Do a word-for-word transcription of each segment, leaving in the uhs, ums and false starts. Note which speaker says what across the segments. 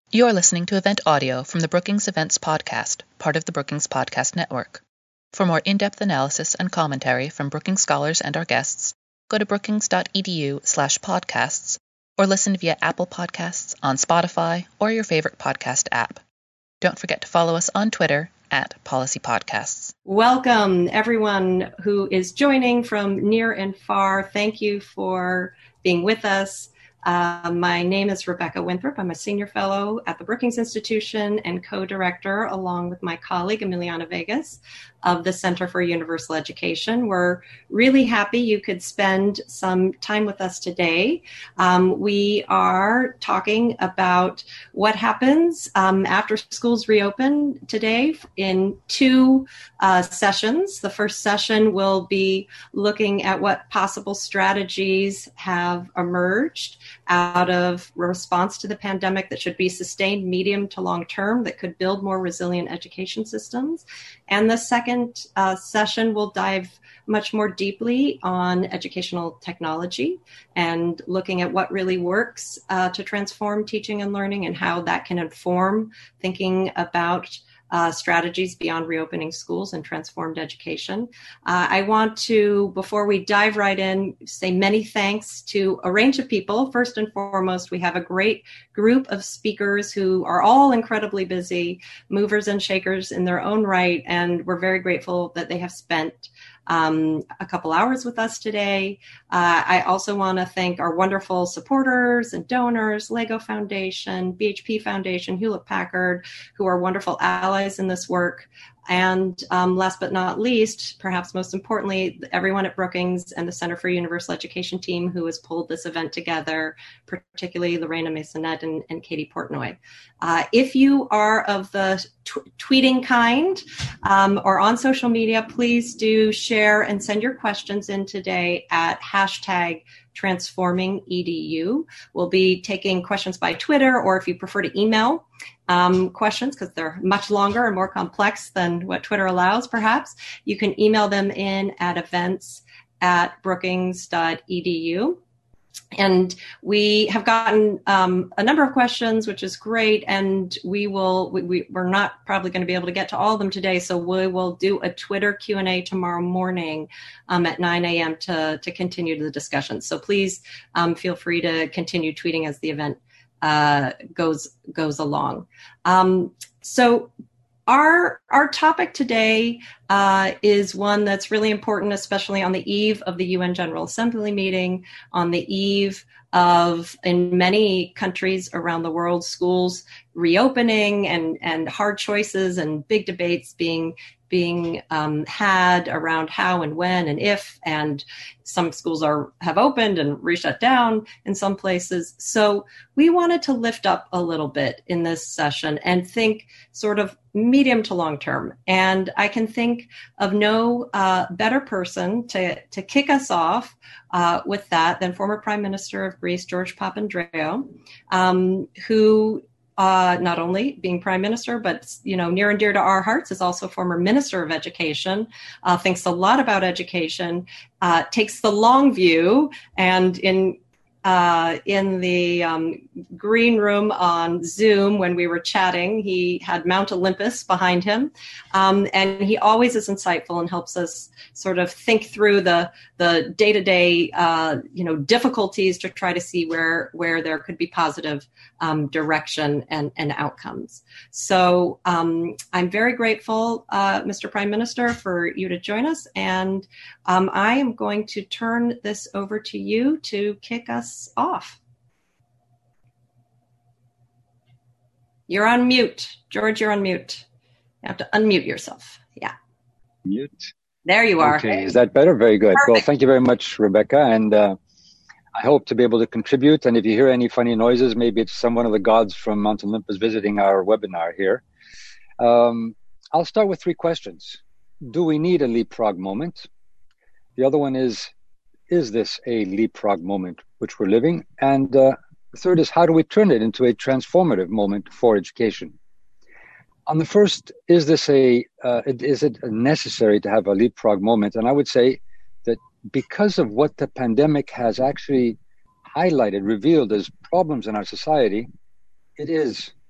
Speaker 1: You are listening to event audio from the Brookings Events Podcast, part of the Brookings Podcast Network. For more in-depth analysis and commentary from Brookings scholars and our guests, go to brookings.edu slash podcasts or listen via Apple Podcasts, on Spotify, or your favorite podcast app. Don't forget to follow us on Twitter at Policy Podcasts.
Speaker 2: Welcome, everyone who is joining from near and far. Thank you for being with us. Uh, my name is Rebecca Winthrop. I'm a senior fellow at the Brookings Institution and co-director, along with my colleague Emiliana Vegas, of the Center for Universal Education. We're really happy you could spend some time with us today. Um, we are talking about what happens um, after schools reopen today in two uh, sessions. The first session will be looking at what possible strategies have emerged out of response to the pandemic that should be sustained medium to long term, that could build more resilient education systems. And the second uh, session will dive much more deeply on educational technology and looking at what really works uh, to transform teaching and learning and how that can inform thinking about Uh, strategies beyond reopening schools and transformed education. Uh, I want to, before we dive right in, say many thanks to a range of people. First and foremost, we have a great group of speakers who are all incredibly busy, movers and shakers in their own right, and we're very grateful that they have spent Um, a couple hours with us today. Uh, I also want to thank our wonderful supporters and donors, Lego Foundation, B H P Foundation, Hewlett Packard, who are wonderful allies in this work. And um, last but not least, perhaps most importantly, everyone at Brookings and the Center for Universal Education team who has pulled this event together, particularly Lorena Masonette and, and Katie Portnoy. Uh, if you are of the t- tweeting kind um, or on social media, please do share and send your questions in today at hashtag transforming E D U. We'll be taking questions by Twitter, or if you prefer to email um, questions, because they're much longer and more complex than what Twitter allows, perhaps, you can email them in at events at brookings.edu. And we have gotten um, a number of questions, which is great. And we will, we, we, we're not probably going to be able to get to all of them today. So we will do a Twitter Q and A tomorrow morning um, at nine a.m. to, to continue the discussion. So please um, feel free to continue tweeting as the event uh, goes, goes along. Um, so Our our topic today uh, is one that's really important, especially on the eve of the U N General Assembly meeting, on the eve of, in many countries around the world, schools reopening and, and hard choices and big debates being being um, had around how and when and if, and some schools are have opened and re-shut down in some places. So we wanted to lift up a little bit in this session and think sort of medium to long term. And I can think of no uh, better person to, to kick us off uh, with that than former Prime Minister of Greece, George Papandreou, um, who Uh, not only being prime minister, but, you know, near and dear to our hearts, is also former minister of education, uh, thinks a lot about education, uh, takes the long view, and in uh, in the um, green room on Zoom when we were chatting, he had Mount Olympus behind him, um, and he always is insightful and helps us sort of think through the the day-to-day uh, you know difficulties to try to see where where there could be positive um, direction and, and outcomes. So um, I'm very grateful, uh, Mister Prime Minister, for you to join us, and um, I am going to turn this over to you to kick us off. You're on mute. George, you're on mute. You have to unmute yourself. Yeah.
Speaker 3: Mute.
Speaker 2: There you are.
Speaker 3: Okay, is that better? Very good.
Speaker 2: Perfect.
Speaker 3: Well, thank you very much, Rebecca. And uh, I hope to be able to contribute. And if you hear any funny noises, maybe it's some one of the gods from Mount Olympus visiting our webinar here. Um, I'll start with three questions. Do we need a leapfrog moment? The other one is, is this a leapfrog moment which we're living? And uh, the third is, how do we turn it into a transformative moment for education? On the first, is this a, uh, is it necessary to have a leapfrog moment? And I would say that because of what the pandemic has actually highlighted, revealed as problems in our society, it is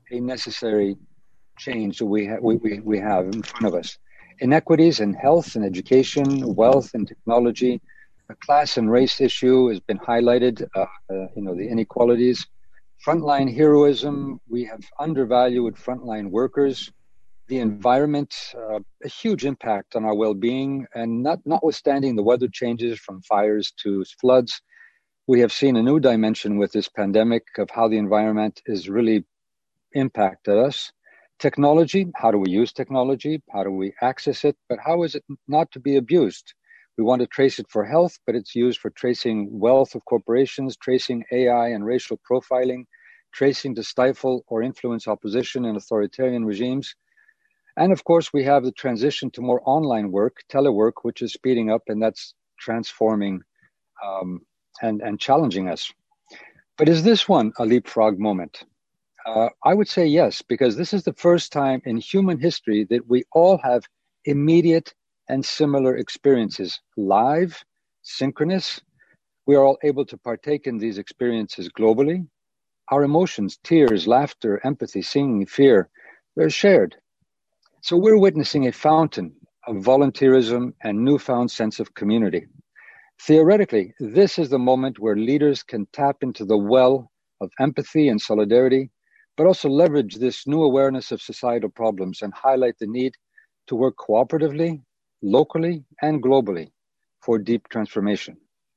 Speaker 3: a necessary change that we, ha- we, we, we have in front of us. Inequities in health and education, wealth and technology, a class and race issue has been highlighted, uh, uh, you know, the inequalities. Frontline heroism, we have undervalued frontline workers. The environment, uh, a huge impact on our well-being, and not, notwithstanding the weather changes from fires to floods, we have seen a new dimension with this pandemic of how the environment is really impacted us. Technology, how do we use technology? How do we access it? But how is it not to be abused? We want to trace it for health, but it's used for tracing wealth of corporations, tracing A I and racial profiling, tracing to stifle or influence opposition and authoritarian regimes. And of course, we have the transition to more online work, telework, which is speeding up, and that's transforming um, and, and challenging us. But is this one a leapfrog moment? Uh, I would say yes, because this is the first time in human history that we all have immediate and similar experiences, live, synchronous. We are all able to partake in these experiences globally. Our emotions, tears, laughter, empathy, singing, fear, they're shared. So we're witnessing a fountain of volunteerism and newfound sense of community. Theoretically, this is the moment where leaders can tap into the well of empathy and solidarity, but also leverage this new awareness of societal problems and highlight the need to work cooperatively, locally, and globally for deep transformation.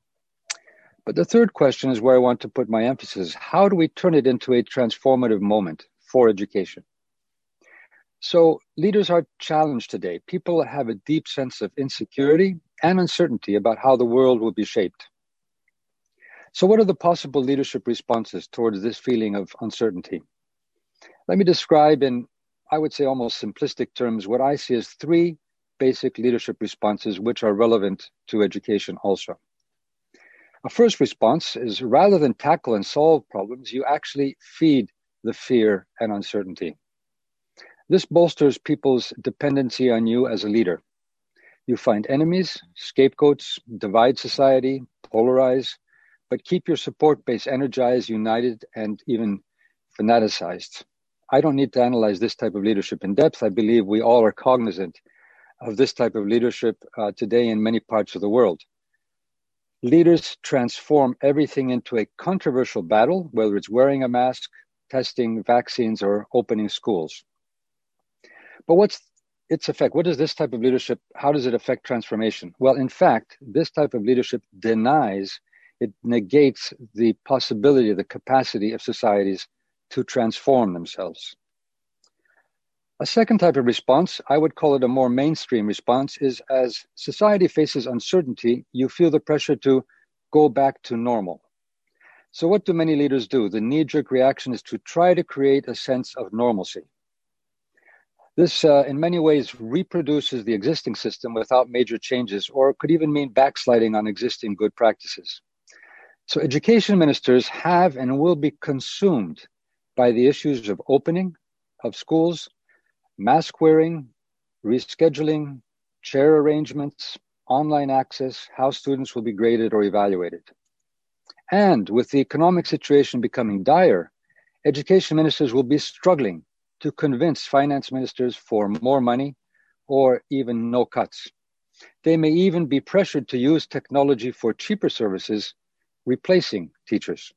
Speaker 3: But the third question is where I want to put my emphasis. How do we turn it into a transformative moment for education? So leaders are challenged today. People have a deep sense of insecurity and uncertainty about how the world will be shaped. So what are the possible leadership responses towards this feeling of uncertainty? Let me describe in, I would say, almost simplistic terms, what I see as three basic leadership responses which are relevant to education also. A first response is rather than tackle and solve problems, you actually feed the fear and uncertainty. This bolsters people's dependency on you as a leader. You find enemies, scapegoats, divide society, polarize, but keep your support base energized, united, and even fanaticized. I don't need to analyze this type of leadership in depth. I believe we all are cognizant of this type of leadership uh, today in many parts of the world. Leaders transform everything into a controversial battle, whether it's wearing a mask, testing vaccines, or opening schools. But what's its effect? What does this type of leadership, how does it affect transformation? Well, in fact, this type of leadership denies, it negates the possibility, the capacity of societies to transform themselves. A second type of response, I would call it a more mainstream response, is as society faces uncertainty, you feel the pressure to go back to normal. So what do many leaders do? The knee-jerk reaction is to try to create a sense of normalcy. This, uh, in many ways, reproduces the existing system without major changes, or could even mean backsliding on existing good practices. So education ministers have and will be consumed by the issues of opening of schools, mask wearing, rescheduling, chair arrangements, online access, how students will be graded or evaluated. And with the economic situation becoming dire, education ministers will be struggling to convince finance ministers for more money or even no cuts. They may even be pressured to use technology for cheaper services, replacing teachers.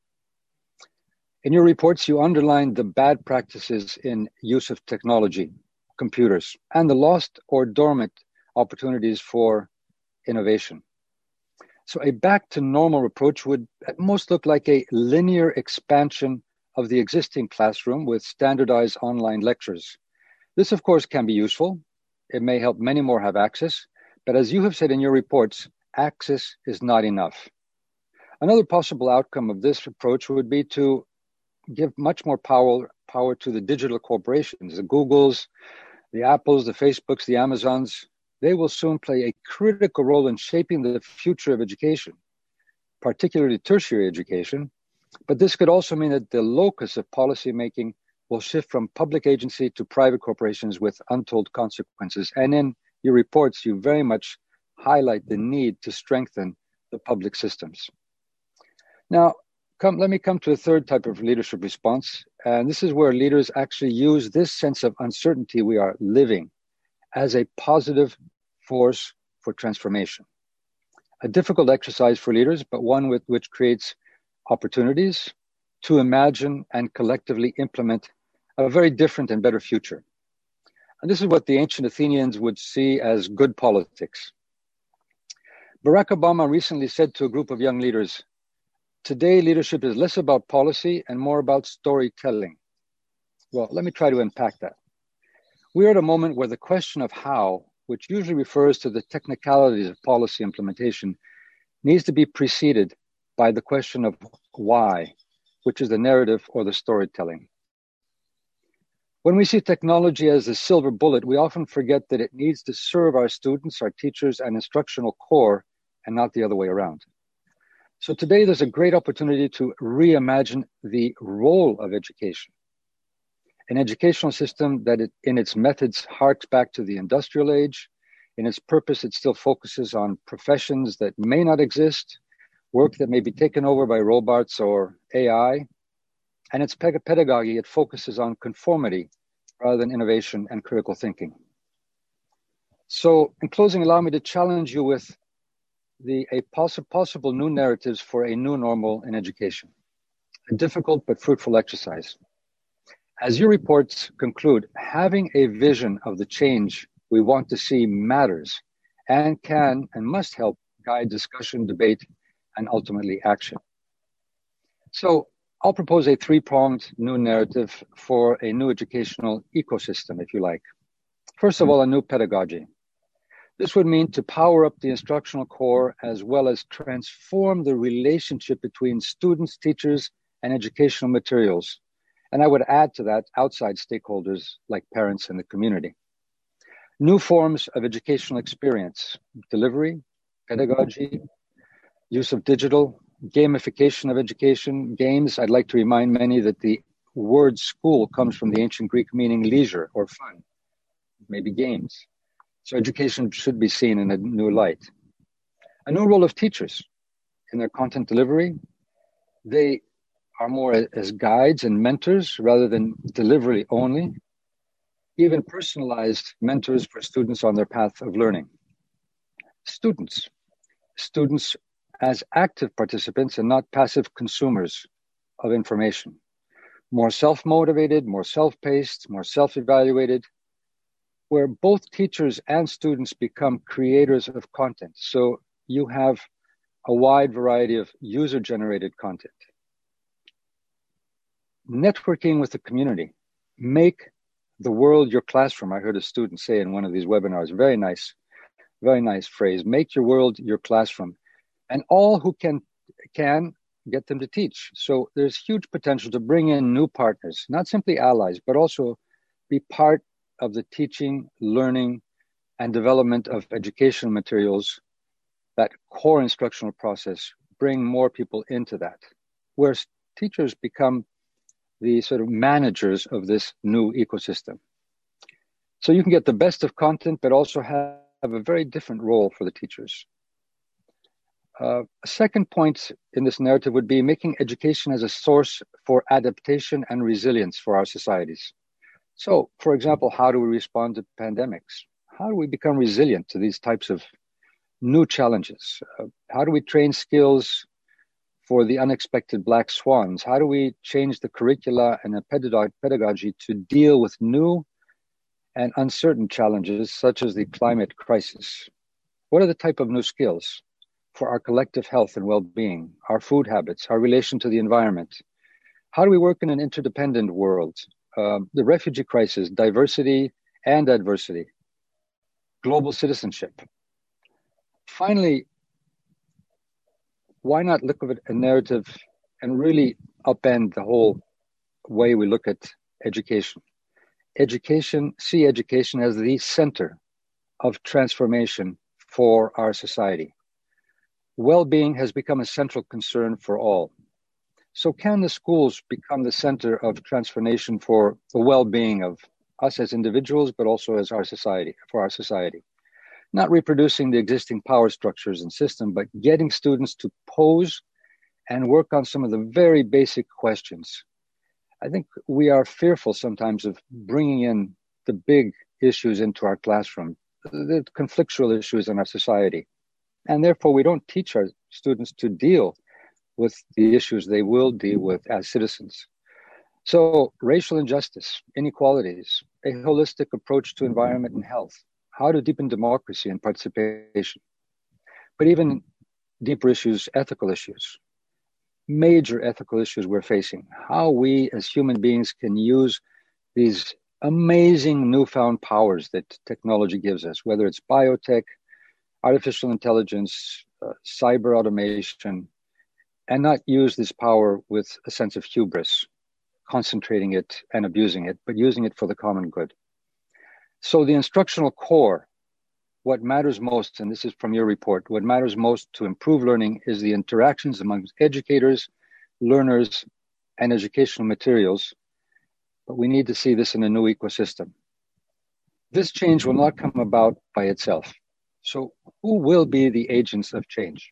Speaker 3: In your reports, you underlined the bad practices in use of technology, computers, and the lost or dormant opportunities for innovation. So a back to normal approach would at most look like a linear expansion of the existing classroom with standardized online lectures. This, of course, can be useful. It may help many more have access, but as you have said in your reports, access is not enough. Another possible outcome of this approach would be to give much more power, power to the digital corporations, the Googles, the Apples, the Facebooks, the Amazons. They will soon play a critical role in shaping the future of education, particularly tertiary education. But this could also mean that the locus of policymaking will shift from public agency to private corporations with untold consequences. And in your reports, you very much highlight the need to strengthen the public systems. Now, come, let me come to a third type of leadership response. And this is where leaders actually use this sense of uncertainty we are living as a positive force for transformation. A difficult exercise for leaders, but one with which creates opportunities to imagine and collectively implement a very different and better future. And this is what the ancient Athenians would see as good politics. Barack Obama recently said to a group of young leaders, "Today, leadership is less about policy and more about storytelling." Well, let me try to unpack that. We are at a moment where the question of how, which usually refers to the technicalities of policy implementation, needs to be preceded by the question of why, which is the narrative or the storytelling. When we see technology as a silver bullet, we often forget that it needs to serve our students, our teachers, and instructional core, and not the other way around. So today, there's a great opportunity to reimagine the role of education. An educational system that it, in its methods harks back to the industrial age. In its purpose, it still focuses on professions that may not exist, work that may be taken over by robots or A I. And its pedagogy, it focuses on conformity rather than innovation and critical thinking. So in closing, allow me to challenge you with the a poss- possible new narratives for a new normal in education. A difficult but fruitful exercise. As your reports conclude, having a vision of the change we want to see matters and can and must help guide discussion, debate, and ultimately action. So I'll propose a three-pronged new narrative for a new educational ecosystem, if you like. First of all, a new pedagogy. This would mean to power up the instructional core as well as transform the relationship between students, teachers, and educational materials. And I would add to that outside stakeholders like parents and the community. New forms of educational experience, delivery, pedagogy, use of digital, gamification of education, games. I'd like to remind many that the word school comes from the ancient Greek meaning leisure or fun, maybe games. So education should be seen in a new light. A new role of teachers in their content delivery. They are more as guides and mentors rather than delivery only. Even personalized mentors for students on their path of learning. Students. Students as active participants and not passive consumers of information. More self-motivated, more self-paced, more self-evaluated, where both teachers and students become creators of content. So you have a wide variety of user-generated content. Networking with the community. Make the world your classroom. I heard a student say in one of these webinars, very nice, very nice phrase, make your world your classroom. And all who can, can get them to teach. So there's huge potential to bring in new partners, not simply allies, but also be part of the teaching, learning, and development of educational materials, that core instructional process, bring more people into that, where teachers become the sort of managers of this new ecosystem. So you can get the best of content, but also have, have a very different role for the teachers. Uh, a second point in this narrative would be making education as a source for adaptation and resilience for our societies. So, for example, how do we respond to pandemics? How do we become resilient to these types of new challenges? Uh, how do we train skills for the unexpected black swans? How do we change the curricula and the pedagog- pedagogy to deal with new and uncertain challenges such as the climate crisis? What are the type of new skills for our collective health and well-being, our food habits, our relation to the environment? How do we work in an interdependent world? Um, the refugee crisis, diversity and adversity, global citizenship. Finally, why not look at a narrative and really upend the whole way we look at education? Education, see education as the center of transformation for our society. Well-being has become a central concern for all. So can the schools become the center of transformation for the well-being of us as individuals, but also as our society, for our society? Not reproducing the existing power structures and system, but getting students to pose and work on some of the very basic questions. I think we are fearful sometimes of bringing in the big issues into our classroom, the conflictual issues in our society. And therefore, we don't teach our students to deal with the issues they will deal with as citizens. So racial injustice, inequalities, a holistic approach to environment and health, how to deepen democracy and participation, but even deeper issues, ethical issues, major ethical issues we're facing, how we as human beings can use these amazing newfound powers that technology gives us, whether it's biotech, artificial intelligence, uh, cyber automation, and not use this power with a sense of hubris, concentrating it and abusing it, but using it for the common good. So the instructional core, what matters most, and this is from your report, what matters most to improve learning is the interactions among educators, learners, and educational materials. But we need to see this in a new ecosystem. This change will not come about by itself. So who will be the agents of change?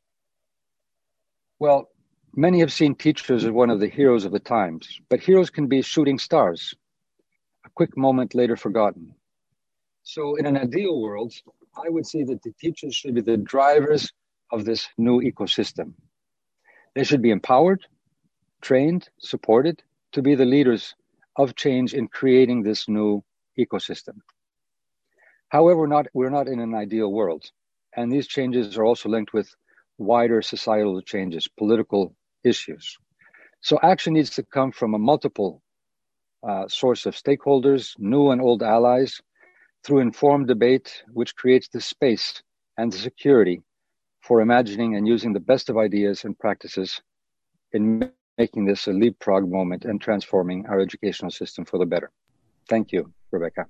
Speaker 3: Well, many have seen teachers as one of the heroes of the times, but heroes can be shooting stars, a quick moment later forgotten. So in an ideal world, I would say that the teachers should be the drivers of this new ecosystem. They should be empowered, trained, supported to be the leaders of change in creating this new ecosystem. However, we're not, we're not in an ideal world. And these changes are also linked with wider societal changes, political issues. So action needs to come from a multiple uh, source of stakeholders, new and old allies, through informed debate, which creates the space and the security for imagining and using the best of ideas and practices in making this a leapfrog moment and transforming our educational system for the better. Thank you, Rebecca.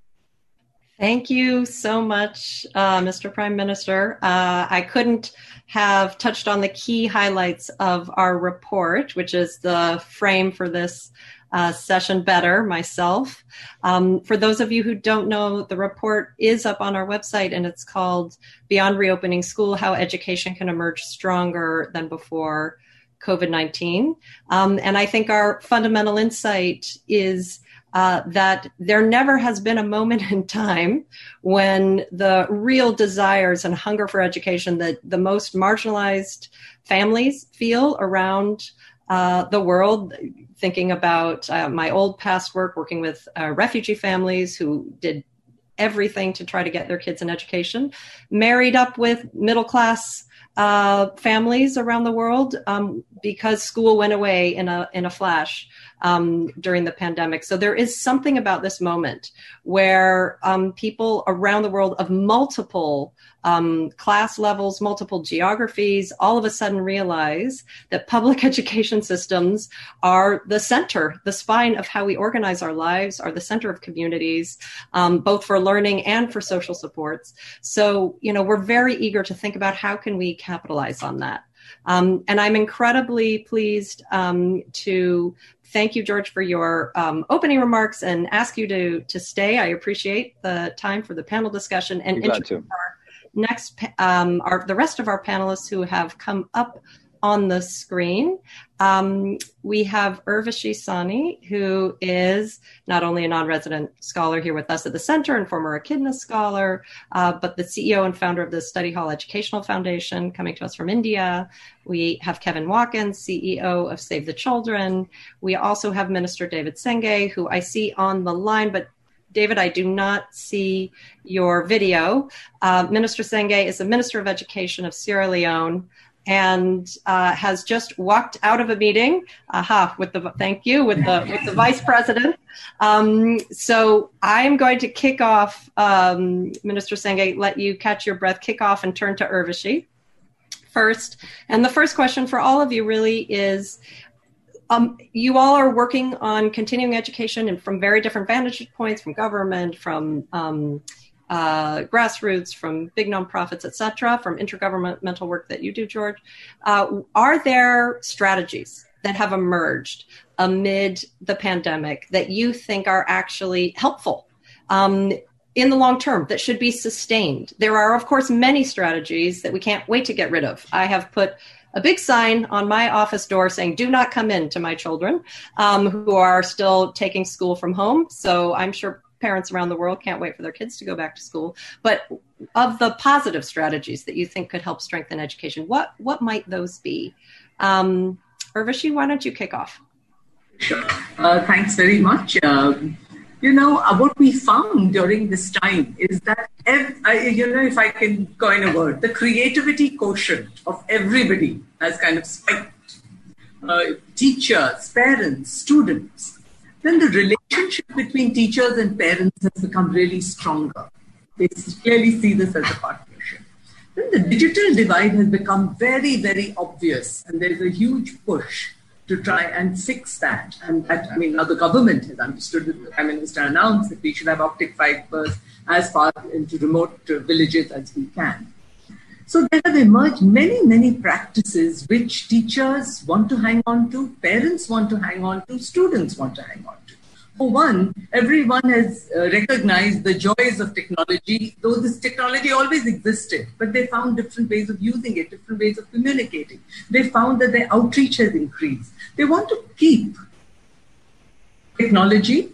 Speaker 2: Thank you so much, uh, Mister Prime Minister. Uh, I couldn't have touched on the key highlights of our report, which is the frame for this uh, session better myself. Um, for those of you who don't know, the report is up on our website, and it's called Beyond Reopening School, How Education Can Emerge Stronger Than Before COVID nineteen. Um, and I think our fundamental insight is Uh, that there never has been a moment in time when the real desires and hunger for education that the most marginalized families feel around uh, the world, thinking about uh, my old past work working with uh, refugee families who did everything to try to get their kids an education, married up with middle class uh, families around the world um, because school went away in a in a flash um, during the pandemic. So there is something about this moment where um, people around the world of multiple um, class levels, multiple geographies, all of a sudden realize that public education systems are the center, the spine of how we organize our lives, are the center of communities, um, both for learning and for social supports. So, you know, we're very eager to think about how can we capitalize on that. Um, and I'm incredibly pleased um, to thank you, George, for your um, opening remarks and ask you to to stay. I appreciate the time for the panel discussion and introduce our next, um, our the rest of our panelists who have come up on the screen. Um, we have Urvashi Sani, who is not only a non-resident scholar here with us at the center and former Echidna scholar, uh, but the C E O and founder of the Study Hall Educational Foundation, coming to us from India. We have Kevin Watkins, C E O of Save the Children. We also have Minister David Senge, who I see on the line, but David, I do not see your video. Uh, Minister Senge is the Minister of Education of Sierra Leone, and uh, has just walked out of a meeting. Aha, with the thank you with the with the vice president. Um, so I'm going to kick off, um, Minister Senge, let you catch your breath, kick off, and turn to Urvashi first. And the first question for all of you really is: um, you all are working on continuing education, and from very different vantage points, from government, from um, Uh, grassroots, from big nonprofits, et cetera, from intergovernmental work that you do, George. Uh, are there strategies that have emerged amid the pandemic that you think are actually helpful um, in the long term, that should be sustained? There are, of course, many strategies that we can't wait to get rid of. I have put a big sign on my office door saying, do not come in to my children um, who are still taking school from home. So I'm sure parents around the world can't wait for their kids to go back to school. But of the positive strategies that you think could help strengthen education, what, what might those be? Um, Urvashi, why don't you kick off?
Speaker 4: Sure. Uh, thanks very much. Um, you know, uh, what we found during this time is that, ev- uh, you know, if I can coin a word, the creativity quotient of everybody has kind of spiked. Uh, teachers, parents, students. Then the relationship between teachers and parents has become really stronger. They clearly see this as a partnership. Then the digital divide has become very, very obvious, and there's a huge push to try and fix that. And that, I mean, now the government has understood that the Prime Minister announced that we should have optic fibers as far into remote uh, villages as we can. So there have emerged many, many practices which teachers want to hang on to, parents want to hang on to, students want to hang on to. For one, everyone has uh, recognized the joys of technology, though this technology always existed, but they found different ways of using it, different ways of communicating. They found that their outreach has increased. They want to keep technology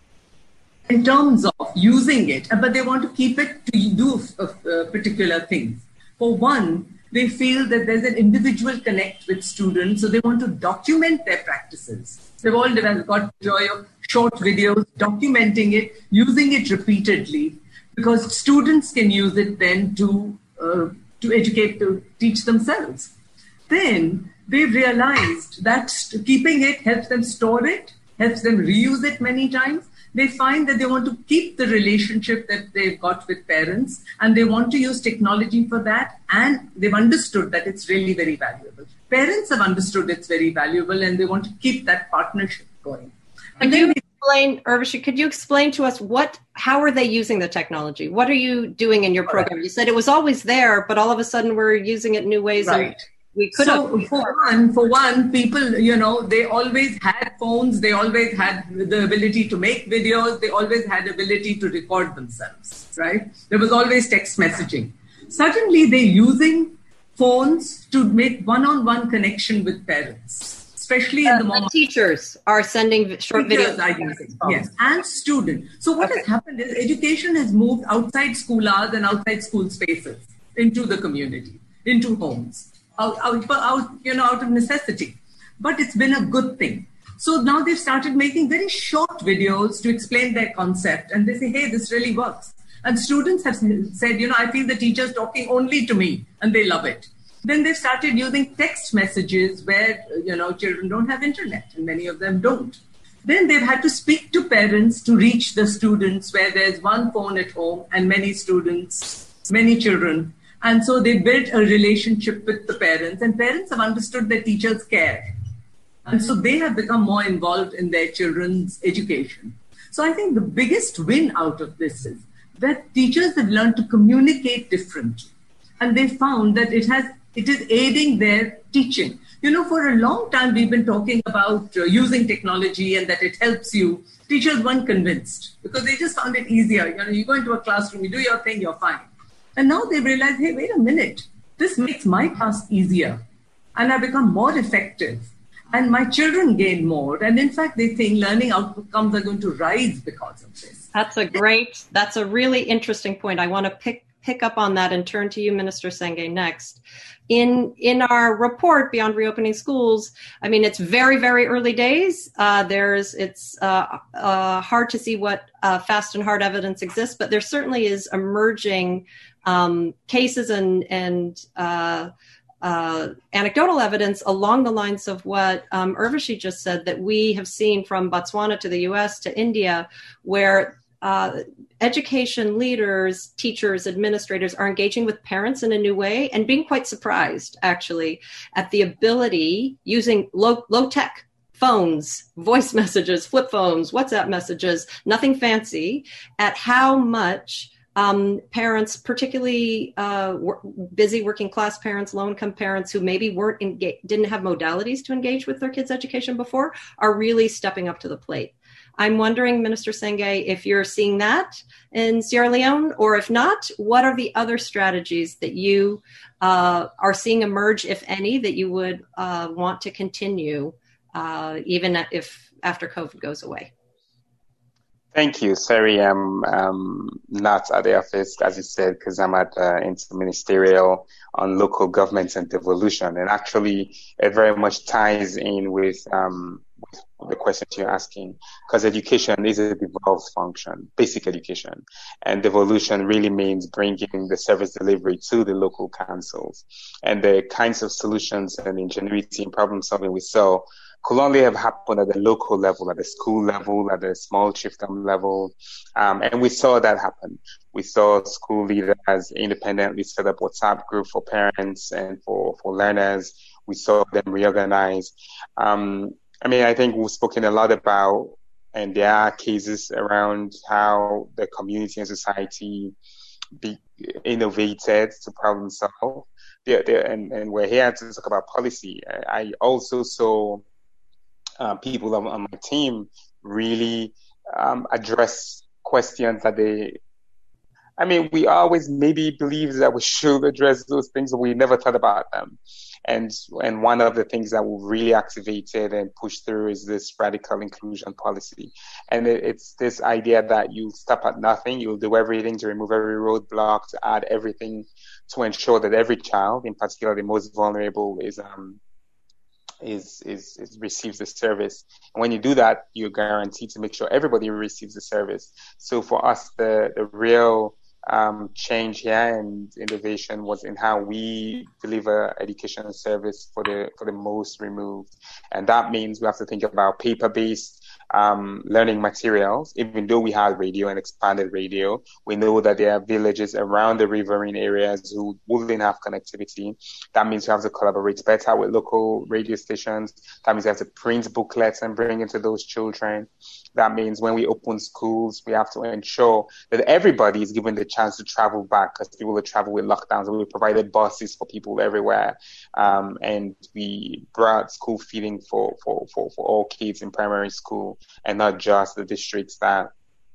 Speaker 4: in terms of using it, but they want to keep it to do uh, uh, particular things. For one, they feel that there's an individual connect with students, so they want to document their practices. They've all got the joy of short videos, documenting it, using it repeatedly, because students can use it then to uh, to educate, to teach themselves. Then they realized that keeping it helps them store it, helps them reuse it many times. They find that they want to keep the relationship that they've got with parents, and they want to use technology for that, and they've understood that it's really very valuable. Parents have understood it's very valuable, and they want to keep that partnership going. And
Speaker 2: could
Speaker 4: then
Speaker 2: you explain, Urvashi, could you explain to us what, how are they using the technology? What are you doing in your program? You said it was always there, but all of a sudden we're using it in new ways.
Speaker 4: Right.
Speaker 2: And we could
Speaker 4: so
Speaker 2: have.
Speaker 4: For one, for one, people, you know, they always had phones. They always had the ability to make videos. They always had ability to record themselves, right? There was always text messaging. Suddenly they're using phones to make one-on-one connection with parents, especially in
Speaker 2: Uh,
Speaker 4: the moment.
Speaker 2: the teachers are sending short
Speaker 4: Teachers
Speaker 2: videos.
Speaker 4: are using, yes, and students. So what
Speaker 2: Okay.
Speaker 4: has happened is education has moved outside school hours and outside school spaces into the community, into homes. Out, out, out, you know, out of necessity. But it's been a good thing. So now they've started making very short videos to explain their concept. And they say, hey, this really works. And students have said, you know, I feel the teacher's talking only to me, and they love it. Then they've started using text messages where, you know, children don't have internet, and many of them don't. Then they've had to speak to parents to reach the students where there's one phone at home and many students, many children. And so they built a relationship with the parents, and parents have understood that teachers care. And so they have become more involved in their children's education. So I think the biggest win out of this is that teachers have learned to communicate differently. And they found that it has, it is aiding their teaching. You know, for a long time, we've been talking about uh, using technology and that it helps you. Teachers weren't convinced because they just found it easier. You know, you go into a classroom, you do your thing, you're fine. And now they realize, hey, wait a minute, this makes my task easier and I become more effective and my children gain more. And in fact, they think learning outcomes are going to rise because of this.
Speaker 2: That's a great, that's a really interesting point. I want to pick pick up on that and turn to you, Minister Senge, next. In in our report, Beyond Reopening Schools, I mean, it's very, very early days. Uh, there's It's uh, uh, hard to see what uh, fast and hard evidence exists, but there certainly is emerging um, cases and, and uh, uh, anecdotal evidence along the lines of what um, Urvashi just said, that we have seen from Botswana to the U S to India, where Uh, education leaders, teachers, administrators are engaging with parents in a new way and being quite surprised, actually, at the ability using low, low tech phones, voice messages, flip phones, WhatsApp messages, nothing fancy, at how much um, parents, particularly uh, wor- busy working class parents, low income parents who maybe weren't engage- didn't have modalities to engage with their kids' education before, are really stepping up to the plate. I'm wondering, Minister Sengeh, if you're seeing that in Sierra Leone, or if not, what are the other strategies that you uh, are seeing emerge, if any, that you would uh, want to continue, uh, even if after COVID goes away?
Speaker 5: Thank you. Sorry, I'm um, not at the office, as you said, because I'm at uh, interministerial on local government and devolution. And actually, it very much ties in with, um, with the question you're asking, because education is a devolved function, basic education. And devolution really means bringing the service delivery to the local councils. And the kinds of solutions and ingenuity and problem solving we saw could only have happened at the local level, at the school level, at the small chiefdom level. Um, and we saw that happen. We saw school leaders independently set up WhatsApp group for parents and for, for learners. We saw them reorganize. Um, I mean, I think we've spoken a lot about, and there are cases around how the community and society be innovated to problem solve. They're, they're, and, and we're here to talk about policy. I, I also saw Uh, people on, on my team really um, address questions that they, I mean, we always maybe believe that we should address those things, but we never thought about them. And and one of the things that we really activated and pushed through is this radical inclusion policy. And it, it's this idea that you stop at nothing, you'll do everything to remove every roadblock, to add everything to ensure that every child, in particular the most vulnerable, is um Is, is, is receives the service. And when you do that, you're guaranteed to make sure everybody receives the service. So for us, the, the real um, change here and innovation was in how we deliver educational service for the for the most removed. And that means we have to think about paper-based Um, learning materials. Even though we had radio and expanded radio, we know that there are villages around the riverine areas who wouldn't have connectivity. That means we have to collaborate better with local radio stations. That means we have to print booklets and bring it to those children. That means when we open schools, we have to ensure that everybody is given the chance to travel back, because people will travel with lockdowns. We provided buses for people everywhere. Um, and we brought school feeding for, for, for, for all kids in primary school, and not just the districts that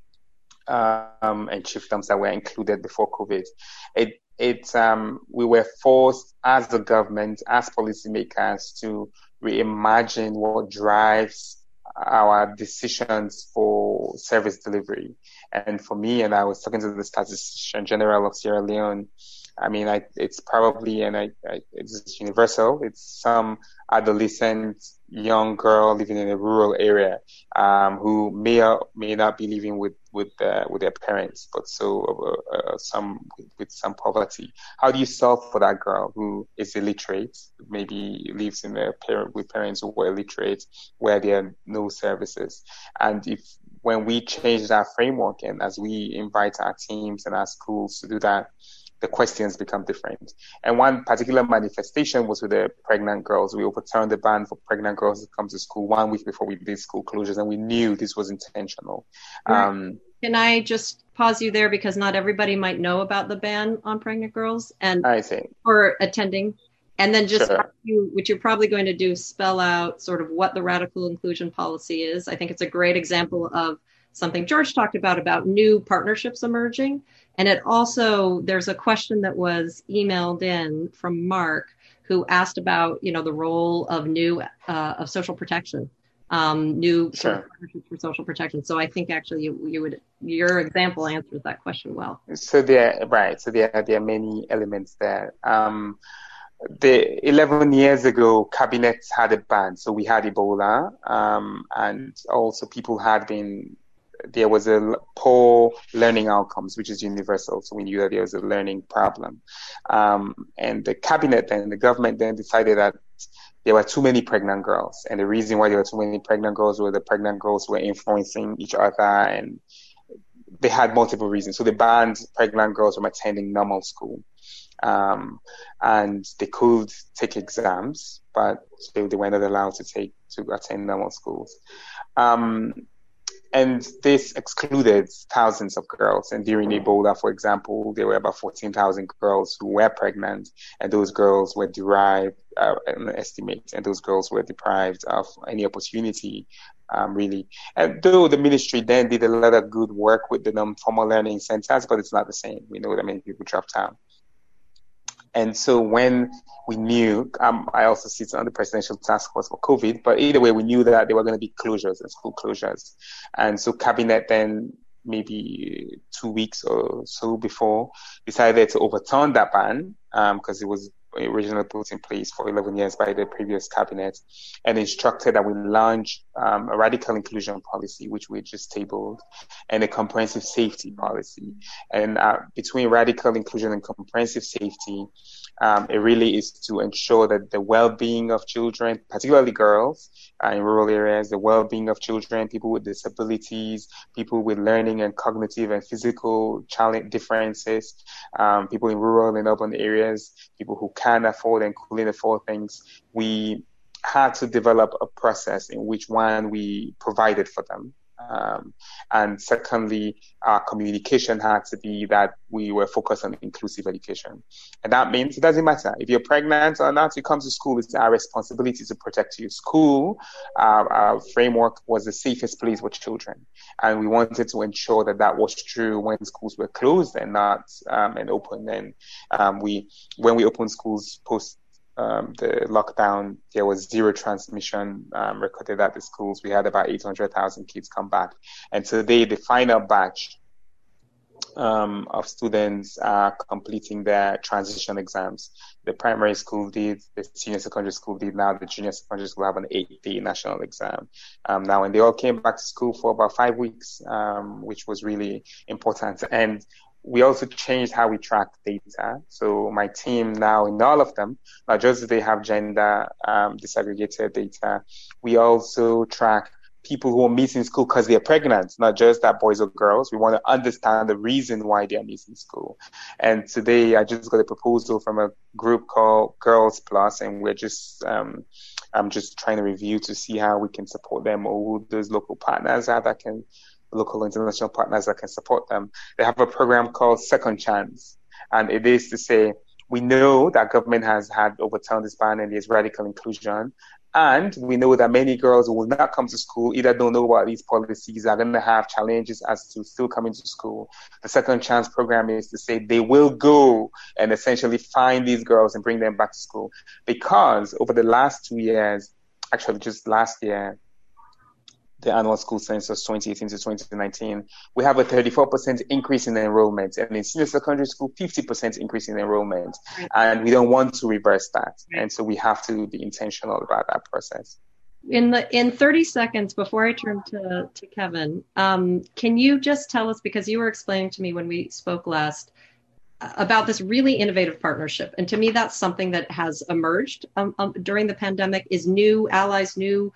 Speaker 5: um, and chiefdoms that were included before COVID. It it um, we were forced as the government, as policymakers, to reimagine what drives our decisions for service delivery. And for me, and I was talking to the Statistician General of Sierra Leone, I mean, I, it's probably, and I, I, it's universal. It's some adolescent young girl living in a rural area um, who may or may not be living with with uh, with their parents, but so uh, uh, some with some poverty. How do you solve for that girl who is illiterate, maybe lives in a parent with parents who were illiterate, where there are no services? And if when we change that framework, and as we invite our teams and our schools to do that, the questions become different. And one particular manifestation was with the pregnant girls. We overturned the ban for pregnant girls to come to school one week before we did school closures, and we knew this was intentional.
Speaker 2: Right.
Speaker 5: Um,
Speaker 2: Can I just pause you there, because not everybody might know about the ban on pregnant girls and
Speaker 5: I think
Speaker 2: for attending. And then just
Speaker 5: Sure.
Speaker 2: you, which you're probably going to do, spell out sort of what the radical inclusion policy is. I think it's a great example of something George talked about, about new partnerships emerging. And it also, there's a question that was emailed in from Mark, who asked about, you know, the role of new, uh, of social protection, um, new sort of
Speaker 5: Sure.
Speaker 2: partnerships for social protection. So I think actually you, you would, your example answers that question well.
Speaker 5: So there, right. So there, there are many elements there. Um, the eleven years ago, cabinets had a ban. So we had Ebola, um, and also people had been, there was a poor learning outcomes, which is universal. So we knew that there was a learning problem. Um, and the cabinet then, the government then decided that there were too many pregnant girls. And the reason why there were too many pregnant girls were the pregnant girls were influencing each other, and they had multiple reasons. So they banned pregnant girls from attending normal school. Um, and they could take exams, but they, they were not allowed to take, to attend normal schools. Um, And this excluded thousands of girls. And during Ebola, for example, there were about fourteen thousand girls who were pregnant, and those girls were derived, uh, an estimate, and those girls were deprived of any opportunity um, really. And though the ministry then did a lot of good work with the non-formal learning centers, but it's not the same. We know that many people dropped out. And so when we knew, um, I also sit on the presidential task force for COVID, but either way, we knew that there were going to be closures and school closures. And so cabinet then, maybe two weeks or so before, decided to overturn that ban, because um, it was originally put in place for eleven years by the previous cabinet, and instructed that we launch um, a radical inclusion policy, which we just tabled, and a comprehensive safety policy. And uh, between radical inclusion and comprehensive safety, um, it really is to ensure that the well-being of children, particularly girls uh, in rural areas, the well-being of children, people with disabilities, people with learning and cognitive and physical challenge differences, um, people in rural and urban areas, people who can afford and couldn't afford things. We had to develop a process in which, one, we provided for them. Um, and secondly, our communication had to be that we were focused on inclusive education. And that means it doesn't matter if you're pregnant or not, you come to school, it's our responsibility to protect you. School, uh, our framework was the safest place for children. And we wanted to ensure that that was true when schools were closed and not um, and open. And um, we, when we opened schools post Um, the lockdown, there was zero transmission um, recorded at the schools. We had about eight hundred thousand kids come back. And today, the final batch um, of students are completing their transition exams. The primary school did, the senior secondary school did, now the junior secondary school have an eight-day national exam um, now. And they all came back to school for about five weeks, um, which was really important. And we also changed how we track data. So my team now, in all of them, not just that they have gender um, disaggregated data, we also track people who are missing school because they're pregnant, not just that boys or girls. We want to understand the reason why they're missing school. And today I just got a proposal from a group called Girls Plus, and we're just, um, I'm just trying to review to see how we can support them, or who those local partners are that can local international partners that can support them. They have a program called Second Chance. And it is to say, we know that government has had overturned this ban and there's radical inclusion. And we know that many girls who will not come to school either don't know about these policies, are going to have challenges as to still coming to school. The Second Chance program is to say they will go and essentially find these girls and bring them back to school. Because over the last two years, actually just last year, the annual school census twenty eighteen to twenty nineteen, we have a thirty-four percent increase in enrollment, and in senior secondary school, fifty percent increase in enrollment. Right. And we don't want to reverse that. Right. And so we have to be intentional about that process.
Speaker 2: In the in thirty seconds before I turn to, to Kevin, um, can you just tell us, because you were explaining to me when we spoke last uh, about this really innovative partnership, and to me that's something that has emerged um, um, during the pandemic, is new allies, new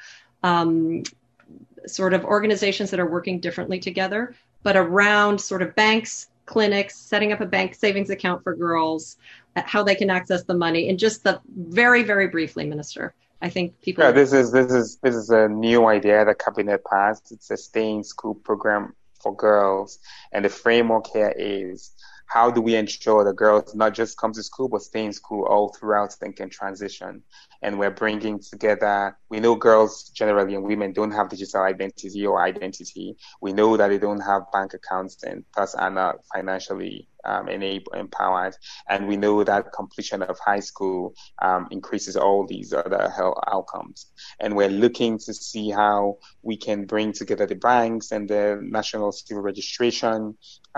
Speaker 2: um, sort of organizations that are working differently together, but around sort of banks, clinics, setting up a bank savings account for girls, how they can access the money, and just the very, very briefly, Minister. I think people.
Speaker 5: Yeah, this is this is this is a new idea that Cabinet passed. It's a stay in school program for girls, and the framework here is, how do we ensure that girls not just come to school, but stay in school all throughout and can transition? And we're bringing together, we know girls generally and women don't have digital identity or identity. We know that they don't have bank accounts and thus are not financially um, enabled, empowered. And we know that completion of high school um, increases all these other health outcomes. And we're looking to see how we can bring together the banks and the National Civil Registration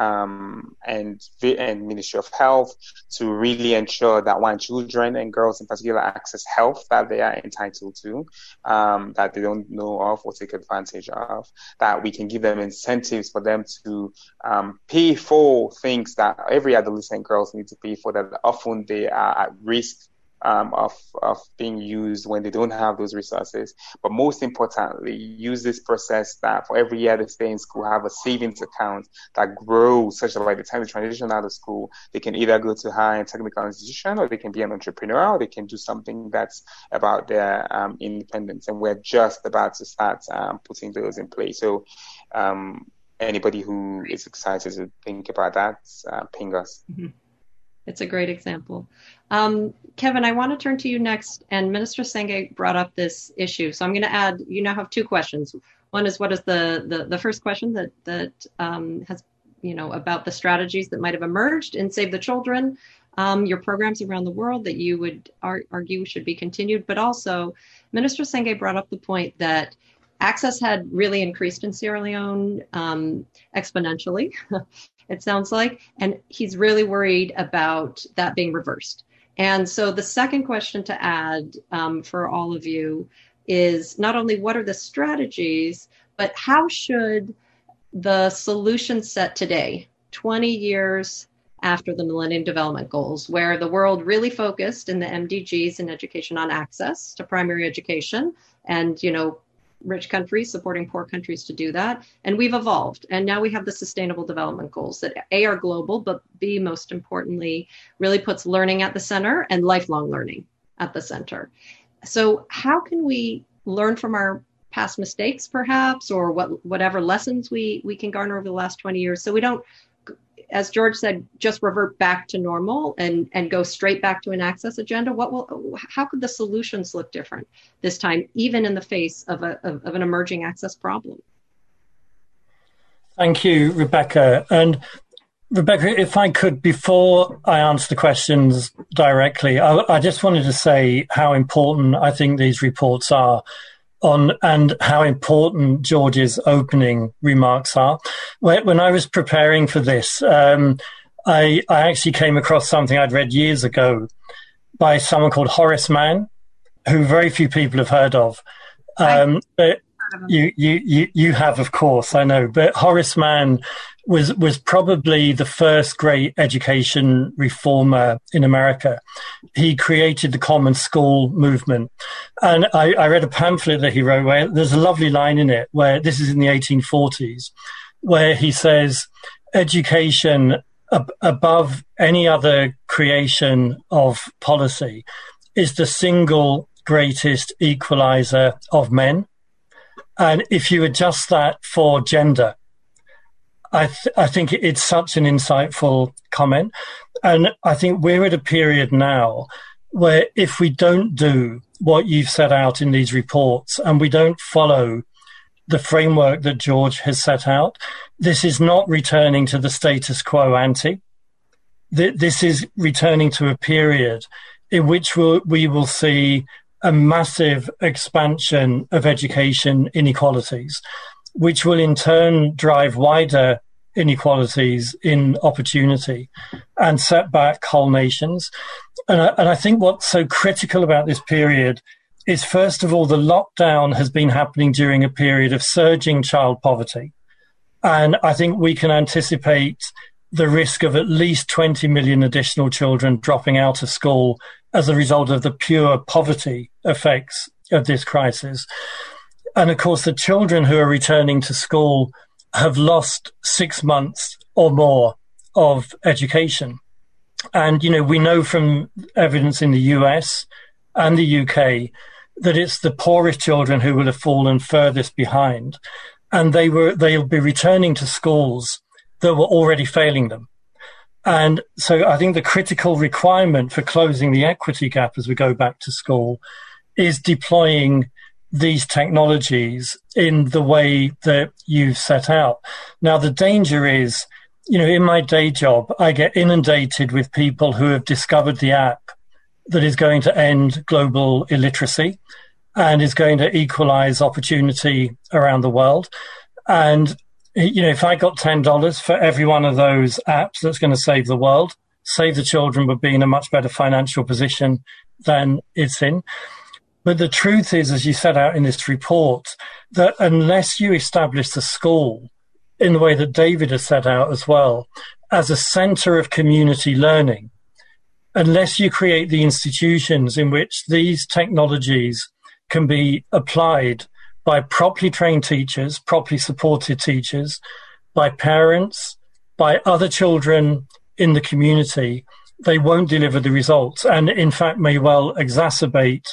Speaker 5: um, and, and Ministry of Health to really ensure that when children and girls in particular access health that they are entitled to, um, that they don't know of or take advantage of, that we can give them incentives for them to um, pay for things that every adolescent girls need to pay for, that often they are at risk Um, of, of being used when they don't have those resources. But most importantly, use this process that for every year they stay in school, have a savings account that grows such that by the time they transition out of school, they can either go to higher technical institution, or they can be an entrepreneur, or they can do something that's about their um, independence. And we're just about to start um, putting those in place. So um, anybody who is excited to think about that, uh, ping us.
Speaker 2: Mm-hmm. It's a great example. Um, Kevin, I want to turn to you next. And Minister Senge brought up this issue. So I'm going to add, you now have two questions. One is, what is the, the, the first question that, that um, has, you know, about the strategies that might have emerged in Save the Children, um, your programs around the world that you would ar- argue should be continued. But also, Minister Senge brought up the point that access had really increased in Sierra Leone um, exponentially, it sounds like, and he's really worried about that being reversed. And so the second question to add um, for all of you is not only what are the strategies, but how should the solution set today, twenty years after the Millennium Development Goals, where the world really focused in the M D Gs and education on access to primary education, and, you know, rich countries supporting poor countries to do that. And we've evolved. And now we have the Sustainable Development Goals that A, are global, but B, most importantly, really puts learning at the center and lifelong learning at the center. So how can we learn from our past mistakes, perhaps, or what whatever lessons we, we can garner over the last twenty years, so we don't, as George said, just revert back to normal and, and go straight back to an access agenda? What will, how could the solutions look different this time, even in the face of, a, of, of an emerging access problem?
Speaker 6: Thank you, Rebecca. And Rebecca, if I could, before I answer the questions directly, I, I just wanted to say how important I think these reports are on, and how important George's opening remarks are. When I was preparing for this, um, I, I actually came across something I'd read years ago by someone called Horace Mann, who very few people have heard of. Um, but you, you, you, you have, of course, I know. But Horace Mann was was probably the first great education reformer in America. He created the Common School movement. And I, I read a pamphlet that he wrote where there's a lovely line in it where, this is in the eighteen forties, where he says, education ab- above any other creation of policy is the single greatest equalizer of men. And if you adjust that for gender, I, th- I think it's such an insightful comment. And I think we're at a period now where if we don't do what you've set out in these reports and we don't follow the framework that George has set out, this is not returning to the status quo ante. Th- this is returning to a period in which we'll, we will see a massive expansion of education inequalities, which will in turn drive wider inequalities in opportunity and set back whole nations. And I, and I think what's so critical about this period is, first of all, the lockdown has been happening during a period of surging child poverty. And I think we can anticipate the risk of at least twenty million additional children dropping out of school as a result of the pure poverty effects of this crisis. And of course, the children who are returning to school have lost six months or more of education. And, you know, we know from evidence in the U S and the U K that it's the poorest children who will have fallen furthest behind. And they were, they'll be returning to schools that were already failing them. And so I think the critical requirement for closing the equity gap as we go back to school is deploying these technologies in the way that you've set out. Now, the danger is, you know, in my day job, I get inundated with people who have discovered the app that is going to end global illiteracy and is going to equalize opportunity around the world. And, you know, if I got ten dollars for every one of those apps that's going to save the world, Save the Children would be in a much better financial position than it's in. But the truth is, as you set out in this report, that unless you establish the school in the way that David has set out as well, as a center of community learning, unless you create the institutions in which these technologies can be applied by properly trained teachers, properly supported teachers, by parents, by other children in the community, they won't deliver the results, and in fact may well exacerbate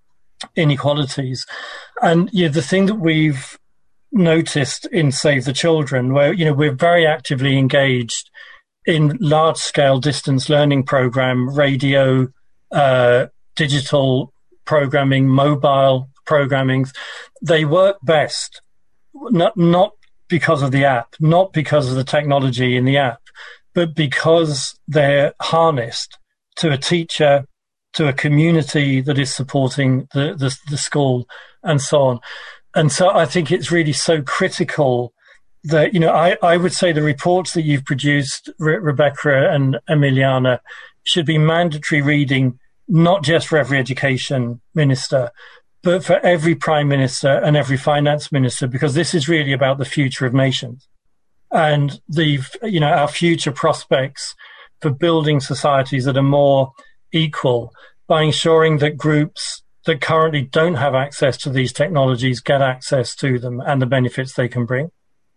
Speaker 6: inequalities. And you know, the thing that we've noticed in Save the Children, where you know we're very actively engaged in large-scale distance learning program, radio, uh, digital programming, mobile programming, they work best not, not because of the app, not because of the technology in the app, but because they're harnessed to a teacher, to a community that is supporting the, the, the school, and so on. And so I think it's really so critical that, you know, I, I would say the reports that you've produced, Re- Rebecca and Emiliana, should be mandatory reading, not just for every education minister, but for every prime minister and every finance minister, because this is really about the future of nations and the, you know, our future prospects for building societies that are more equal by ensuring that groups that currently don't have access to these technologies get access to them and the benefits they can bring.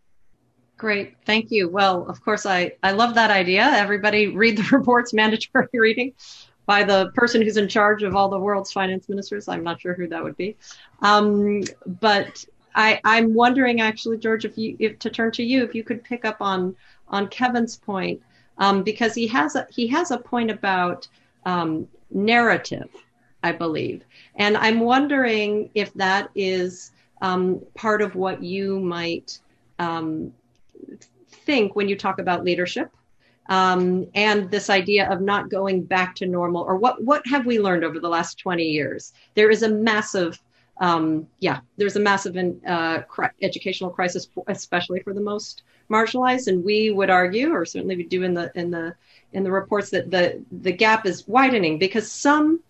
Speaker 2: Great. Thank you. Well, of course, I, I love that idea. Everybody read the reports, mandatory reading by the person who's in charge of all the world's finance ministers. I'm not sure who that would be. Um, but I, I'm wondering, actually, George, if you, if to turn to you, if you could pick up on on Kevin's point, um, because he has a, he has a point about um, narrative, I believe. And I'm wondering if that is um, part of what you might um, think when you talk about leadership. Um, and this idea of not going back to normal, or what, what have we learned over the last twenty years? There is a massive, um, yeah, there's a massive uh, cri- educational crisis, especially for the most marginalized. And we would argue, or certainly we do in the in the in the reports, that the the gap is widening because some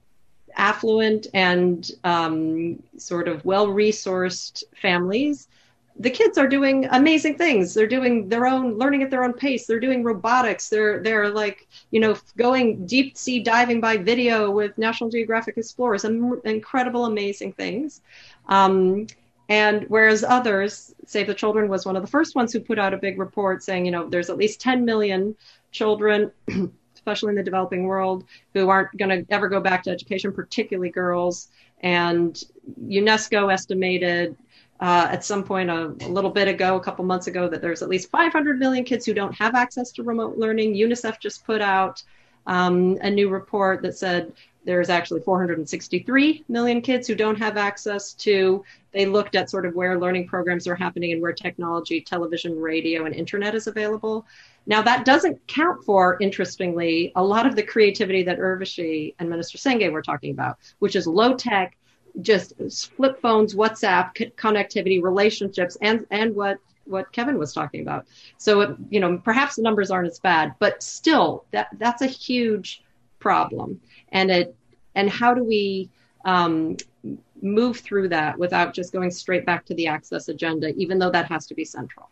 Speaker 2: affluent and um, sort of well-resourced families, the kids are doing amazing things. They're doing their own, learning at their own pace. They're doing robotics. They're they're like, you know, going deep sea diving by video with National Geographic Explorers, and incredible, amazing things. Um, and whereas others, Save the Children was one of the first ones who put out a big report saying, you know, there's at least ten million children, especially in the developing world, who aren't going to ever go back to education, particularly girls. And UNESCO estimated Uh, at some point a, a little bit ago, a couple months ago, that there's at least five hundred million kids who don't have access to remote learning. UNICEF just put out um, a new report that said there's actually four hundred sixty-three million kids who don't have access to, they looked at sort of where learning programs are happening and where technology, television, radio, and internet is available. Now that doesn't count for, interestingly, a lot of the creativity that Urvashi and Minister Sengay were talking about, which is low tech, just flip phones, WhatsApp connectivity, relationships, and and what what Kevin was talking about. So, it, you know, perhaps the numbers aren't as bad, but still, that that's a huge problem. And it and how do we um, move through that without just going straight back to the access agenda, even though that has to be central?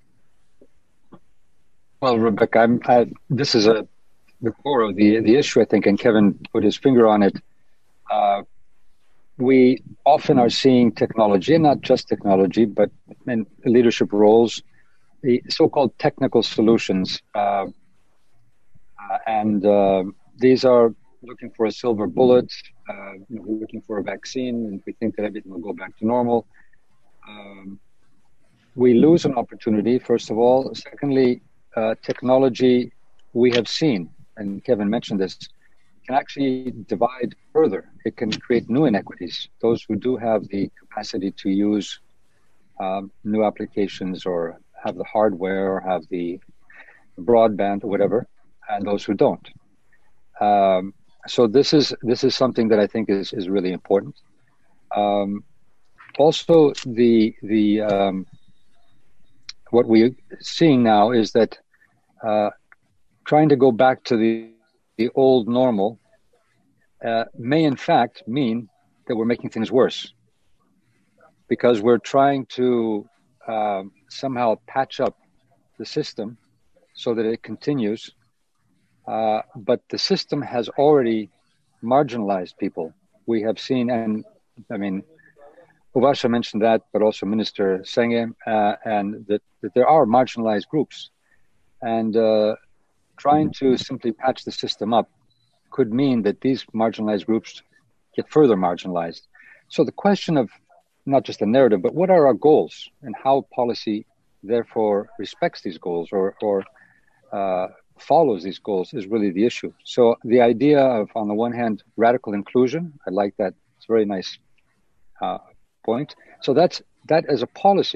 Speaker 3: Well, Rebecca, I'm, I, this is a the core of the the issue, I think, and Kevin put his finger on it. Uh, We often are seeing technology, and not just technology, but in leadership roles, the so-called technical solutions. Uh, uh, and uh, these are looking for a silver bullet, uh, you know, we're looking for a vaccine, and we think that everything will go back to normal. Um, we lose an opportunity, first of all. Secondly, uh, technology, we have seen, and Kevin mentioned this, can actually divide further. It can create new inequities. Those who do have the capacity to use um, new applications, or have the hardware, or have the broadband, or whatever, and those who don't. Um, so this is this is something that I think is is really important. Um, also, the the um, what we're seeing now is that uh, trying to go back to the the old normal uh, may in fact mean that we're making things worse, because we're trying to um, somehow patch up the system so that it continues. Uh, but the system has already marginalized people. We have seen, and I mean, Uvasha mentioned that, but also Minister Sengay, uh, and that, that there are marginalized groups. And uh, trying to simply patch the system up could mean that these marginalized groups get further marginalized. So the question of not just the narrative, but what are our goals, and how policy therefore respects these goals, or, or uh, follows these goals, is really the issue. So the idea of, on the one hand, radical inclusion, I like that. It's a very nice uh, point. So that's that as a policy.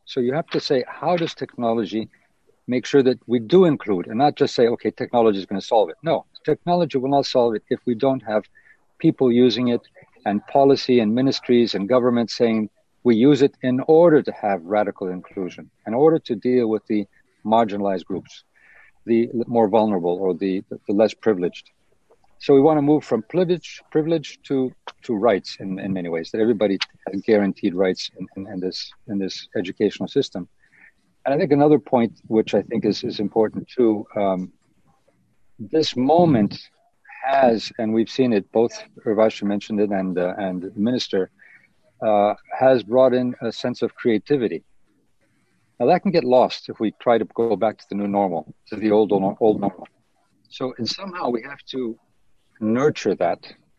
Speaker 3: So you have to say, how does technology make sure that we do include, and not just say, okay, technology is going to solve it. No, technology will not solve it if we don't have people using it and policy and ministries and governments saying we use it in order to have radical inclusion, in order to deal with the marginalized groups, the more vulnerable or the, the less privileged. So we want to move from privilege, privilege to, to rights in, in many ways, that everybody has guaranteed rights in, in, in this in this educational system. And I think another point, which I think is, is important too, um, this moment has, and we've seen it, both Urvashi mentioned it and, uh, and the minister, uh, has brought in a sense of creativity. Now that can get lost if we try to go back to the new normal, to the old, old normal. So and somehow we have to nurture that,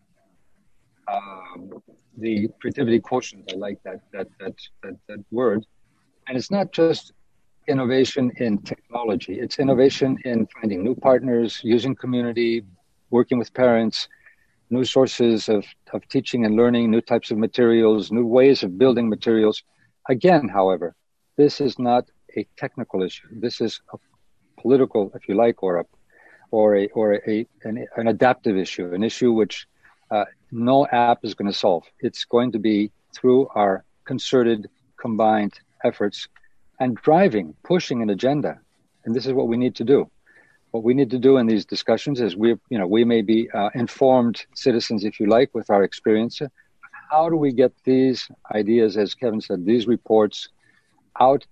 Speaker 3: um, the creativity quotient. I like that, that, that, that, that word. And it's not just innovation in technology. It's innovation in finding new partners, using community, working with parents, new sources of, of teaching and learning, new types of materials, new ways of building materials. Again, however, this is not a technical issue. This is a political, if you like, or a or a or a an, an adaptive issue, an issue which uh, no app is going to solve. It's going to be through our concerted, combined efforts and driving, pushing an agenda. And this is what we need to do. What we need to do in these discussions is we, you know, we may be uh, informed citizens, if you like, with our experience. How do we get these ideas, as Kevin said, these reports out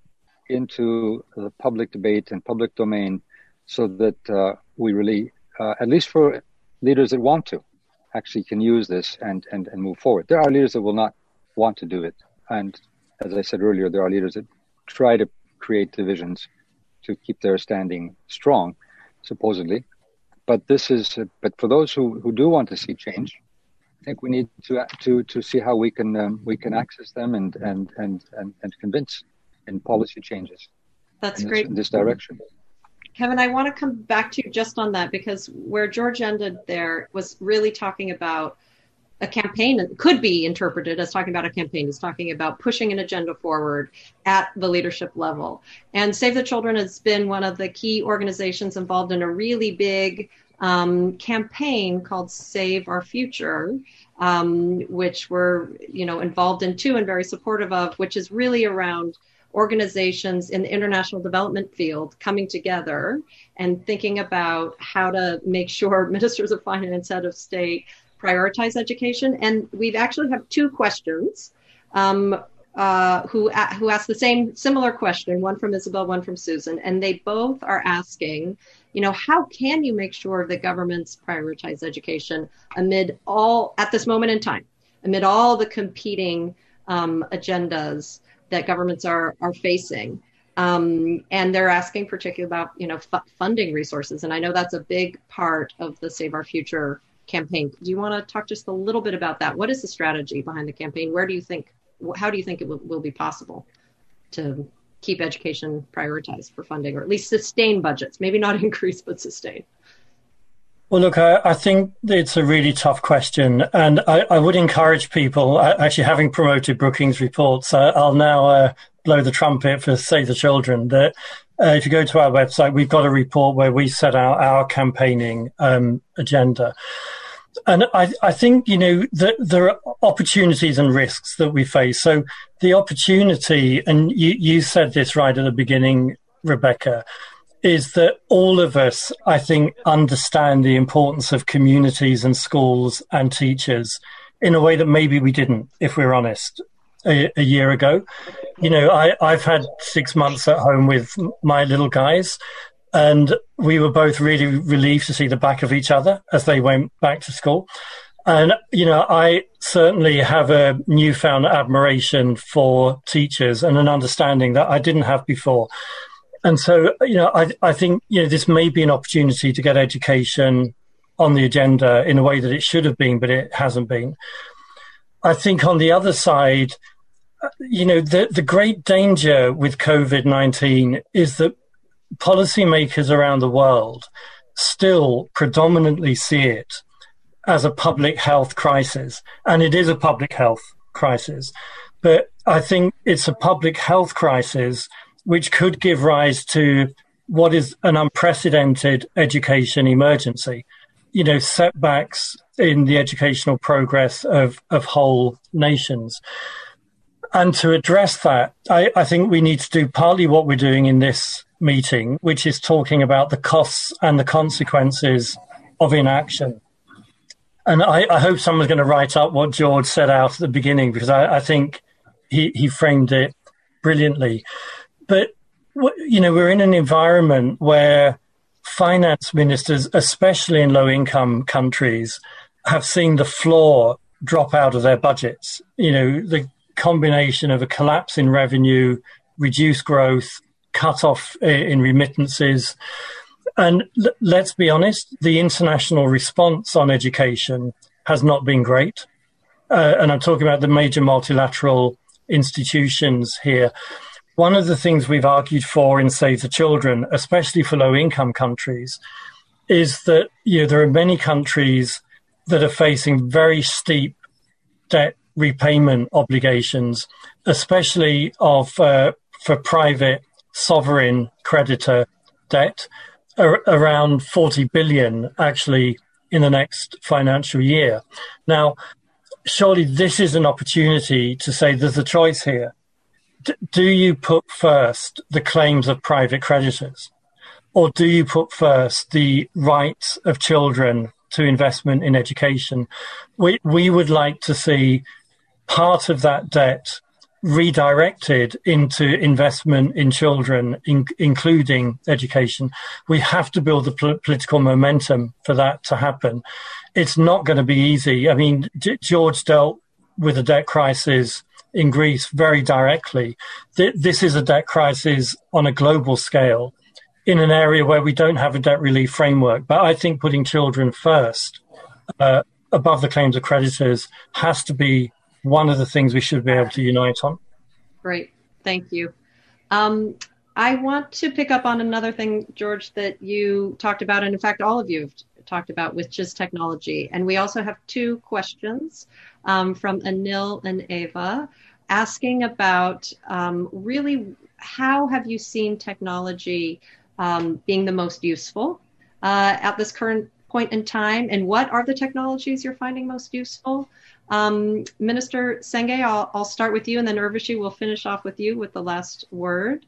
Speaker 3: into the public debate and public domain so that uh, we really, uh, at least for leaders that want to, actually can use this and, and, and move forward. There are leaders that will not want to do it. And as I said earlier, there are leaders that try to create divisions to keep their standing strong, supposedly. But this is, uh, but for those who, who do want to see change, I think we need to to to see how we can um, we can access them and and and and, and convince in policy changes.
Speaker 2: That's
Speaker 3: in
Speaker 2: great.
Speaker 3: This, in this direction.
Speaker 2: Kevin, I want to come back to you just on that, because where George ended there was really talking about a campaign, and could be interpreted as talking about a campaign. He's talking about pushing an agenda forward at the leadership level. And Save the Children has been one of the key organizations involved in a really big um, campaign called Save Our Future, um, which we're, you know, involved in too and very supportive of, which is really around organizations in the international development field coming together and thinking about how to make sure ministers of finance, head of state, prioritize education. And we've actually have two questions um, uh, who uh, who ask the same similar question, one from Isabel, one from Susan, and they both are asking, you know, how can you make sure that governments prioritize education amid all, at this moment in time, amid all the competing um, agendas that governments are are facing? Um, and they're asking particularly about, you know, f- funding resources. And I know that's a big part of the Save Our Future campaign. Do you want to talk just a little bit about that? What is the strategy behind the campaign? Where do you think, how do you think it will, will be possible to keep education prioritized for funding, or at least sustain budgets? Maybe not increase, but sustain.
Speaker 6: Well, look, I, I think it's a really tough question, and I, I would encourage people, uh, actually having promoted Brookings reports, uh, I'll now uh, blow the trumpet for Save the Children, that uh, if you go to our website, we've got a report where we set out our campaigning um, agenda. And I, I think, you know, that there are opportunities and risks that we face. So the opportunity, and you, you said this right at the beginning, Rebecca, is that all of us, I think, understand the importance of communities and schools and teachers in a way that maybe we didn't, if we're honest, a, a year ago. You know, I, I've had six months at home with my little guys, and we were both really relieved to see the back of each other as they went back to school. And, you know, I certainly have a newfound admiration for teachers and an understanding that I didn't have before. And so, you know, I, I think, you know, this may be an opportunity to get education on the agenda in a way that it should have been, but it hasn't been. I think on the other side, you know, the, the great danger with COVID nineteen is that policymakers around the world still predominantly see it as a public health crisis. And it is a public health crisis. But I think it's a public health crisis which could give rise to what is an unprecedented education emergency. You know, setbacks in the educational progress of, of whole nations. And to address that, I, I think we need to do partly what we're doing in this meeting, which is talking about the costs and the consequences of inaction. And I, I hope someone's going to write up what George set out at the beginning, because I, I think he, he framed it brilliantly. But, you know, we're in an environment where finance ministers, especially in low-income countries, have seen the floor drop out of their budgets. You know, the combination of a collapse in revenue, reduced growth, cut off in remittances. And l- let's be honest, the international response on education has not been great. Uh, and I'm talking about the major multilateral institutions here. One of the things we've argued for in Save the Children, especially for low-income countries, is that, you know, there are many countries that are facing very steep debt repayment obligations, especially of uh, for private sovereign creditor debt, ar- around forty billion actually in the next financial year. Now, surely this is an opportunity to say there's a choice here. D- do you put first the claims of private creditors, or do you put first the rights of children to investment in education? We we would like to see part of that debt redirected into investment in children, in, including education. We have to build the pol- political momentum for that to happen. It's not going to be easy. I mean, G- George dealt with a debt crisis in Greece very directly. Th- this is a debt crisis on a global scale in an area where we don't have a debt relief framework. But I think putting children first, uh, above the claims of creditors, has to be one of the things we should be able to unite on.
Speaker 2: Great. Thank you. Um, I want to pick up on another thing, George, that you talked about, and in fact, all of you have talked about, which is technology. And we also have two questions um, from Anil and Ava asking about um, really how have you seen technology um, being the most useful uh, at this current point in time, and what are the technologies you're finding most useful? Um, Minister Senge, I'll, I'll start with you, and then Urvashi will finish off with you with the last word.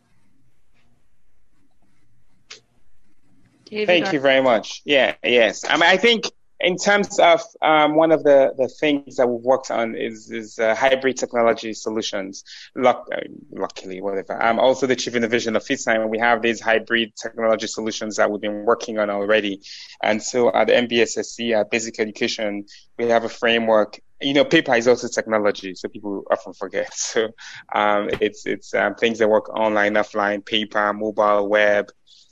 Speaker 5: David, Thank are- you very much. Yeah, yes. I mean, I think in terms of um, one of the, the things that we've worked on is is uh, hybrid technology solutions. Luck, uh, luckily, whatever. I'm also the Chief Innovation Officer, and we have these hybrid technology solutions that we've been working on already. And so at the M B S S C, at Basic Education, we have a framework. You know, paper is also technology, so people often forget. So um, it's it's um, things that work online, offline, paper, mobile, web,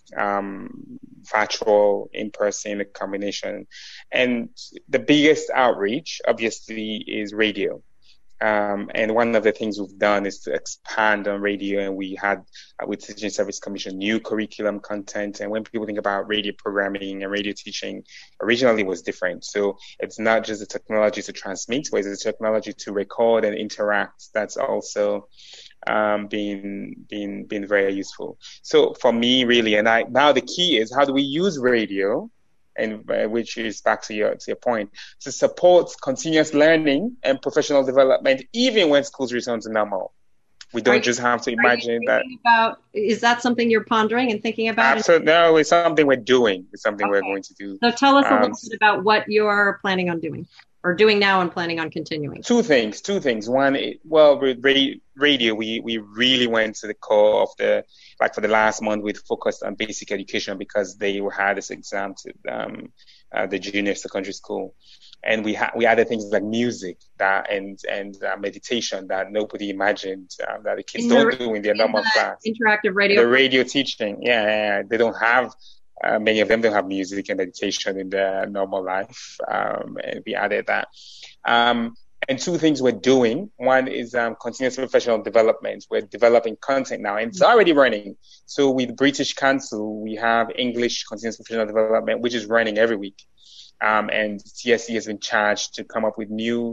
Speaker 5: um, virtual, in-person, a combination. And the biggest outreach, obviously, is radio. Um, and one of the things we've done is to expand on radio, and we had, uh, with the Teaching Service Commission, new curriculum content. And when people think about radio programming and radio teaching, originally was different. So it's not just the technology to transmit, but it's the technology to record and interact. That's also um, been, been, been very useful. So for me, really, and I, now the key is how do we use radio, and uh, which is back to your, to your point, to support continuous learning and professional development, even when schools return to normal. We don't you, just have to imagine that.
Speaker 2: About, is that something you're pondering and thinking about?
Speaker 5: Absolutely. No, it's something we're doing. It's something okay. we're going to do.
Speaker 2: So tell us a um, little bit about what you're planning on doing, or doing now and planning on continuing.
Speaker 5: Two things, two things. One, well, with radio, we, we really went to the core of the, like for the last month, we focused on basic education because they had this exam to um, uh, the junior secondary school. And we had we added things like music that and and uh, meditation that nobody imagined uh, that the kids in don't the, do in their in normal the class.
Speaker 2: Interactive radio.
Speaker 5: The radio teaching, yeah, yeah, they don't have. Uh, many of them don't have music and meditation in their normal life. Um, and we added that. Um, and two things we're doing. One is um, continuous professional development. We're developing content now, and it's already running. So with British Council, we have English continuous professional development, which is running every week. Um, and T S C has been charged to come up with new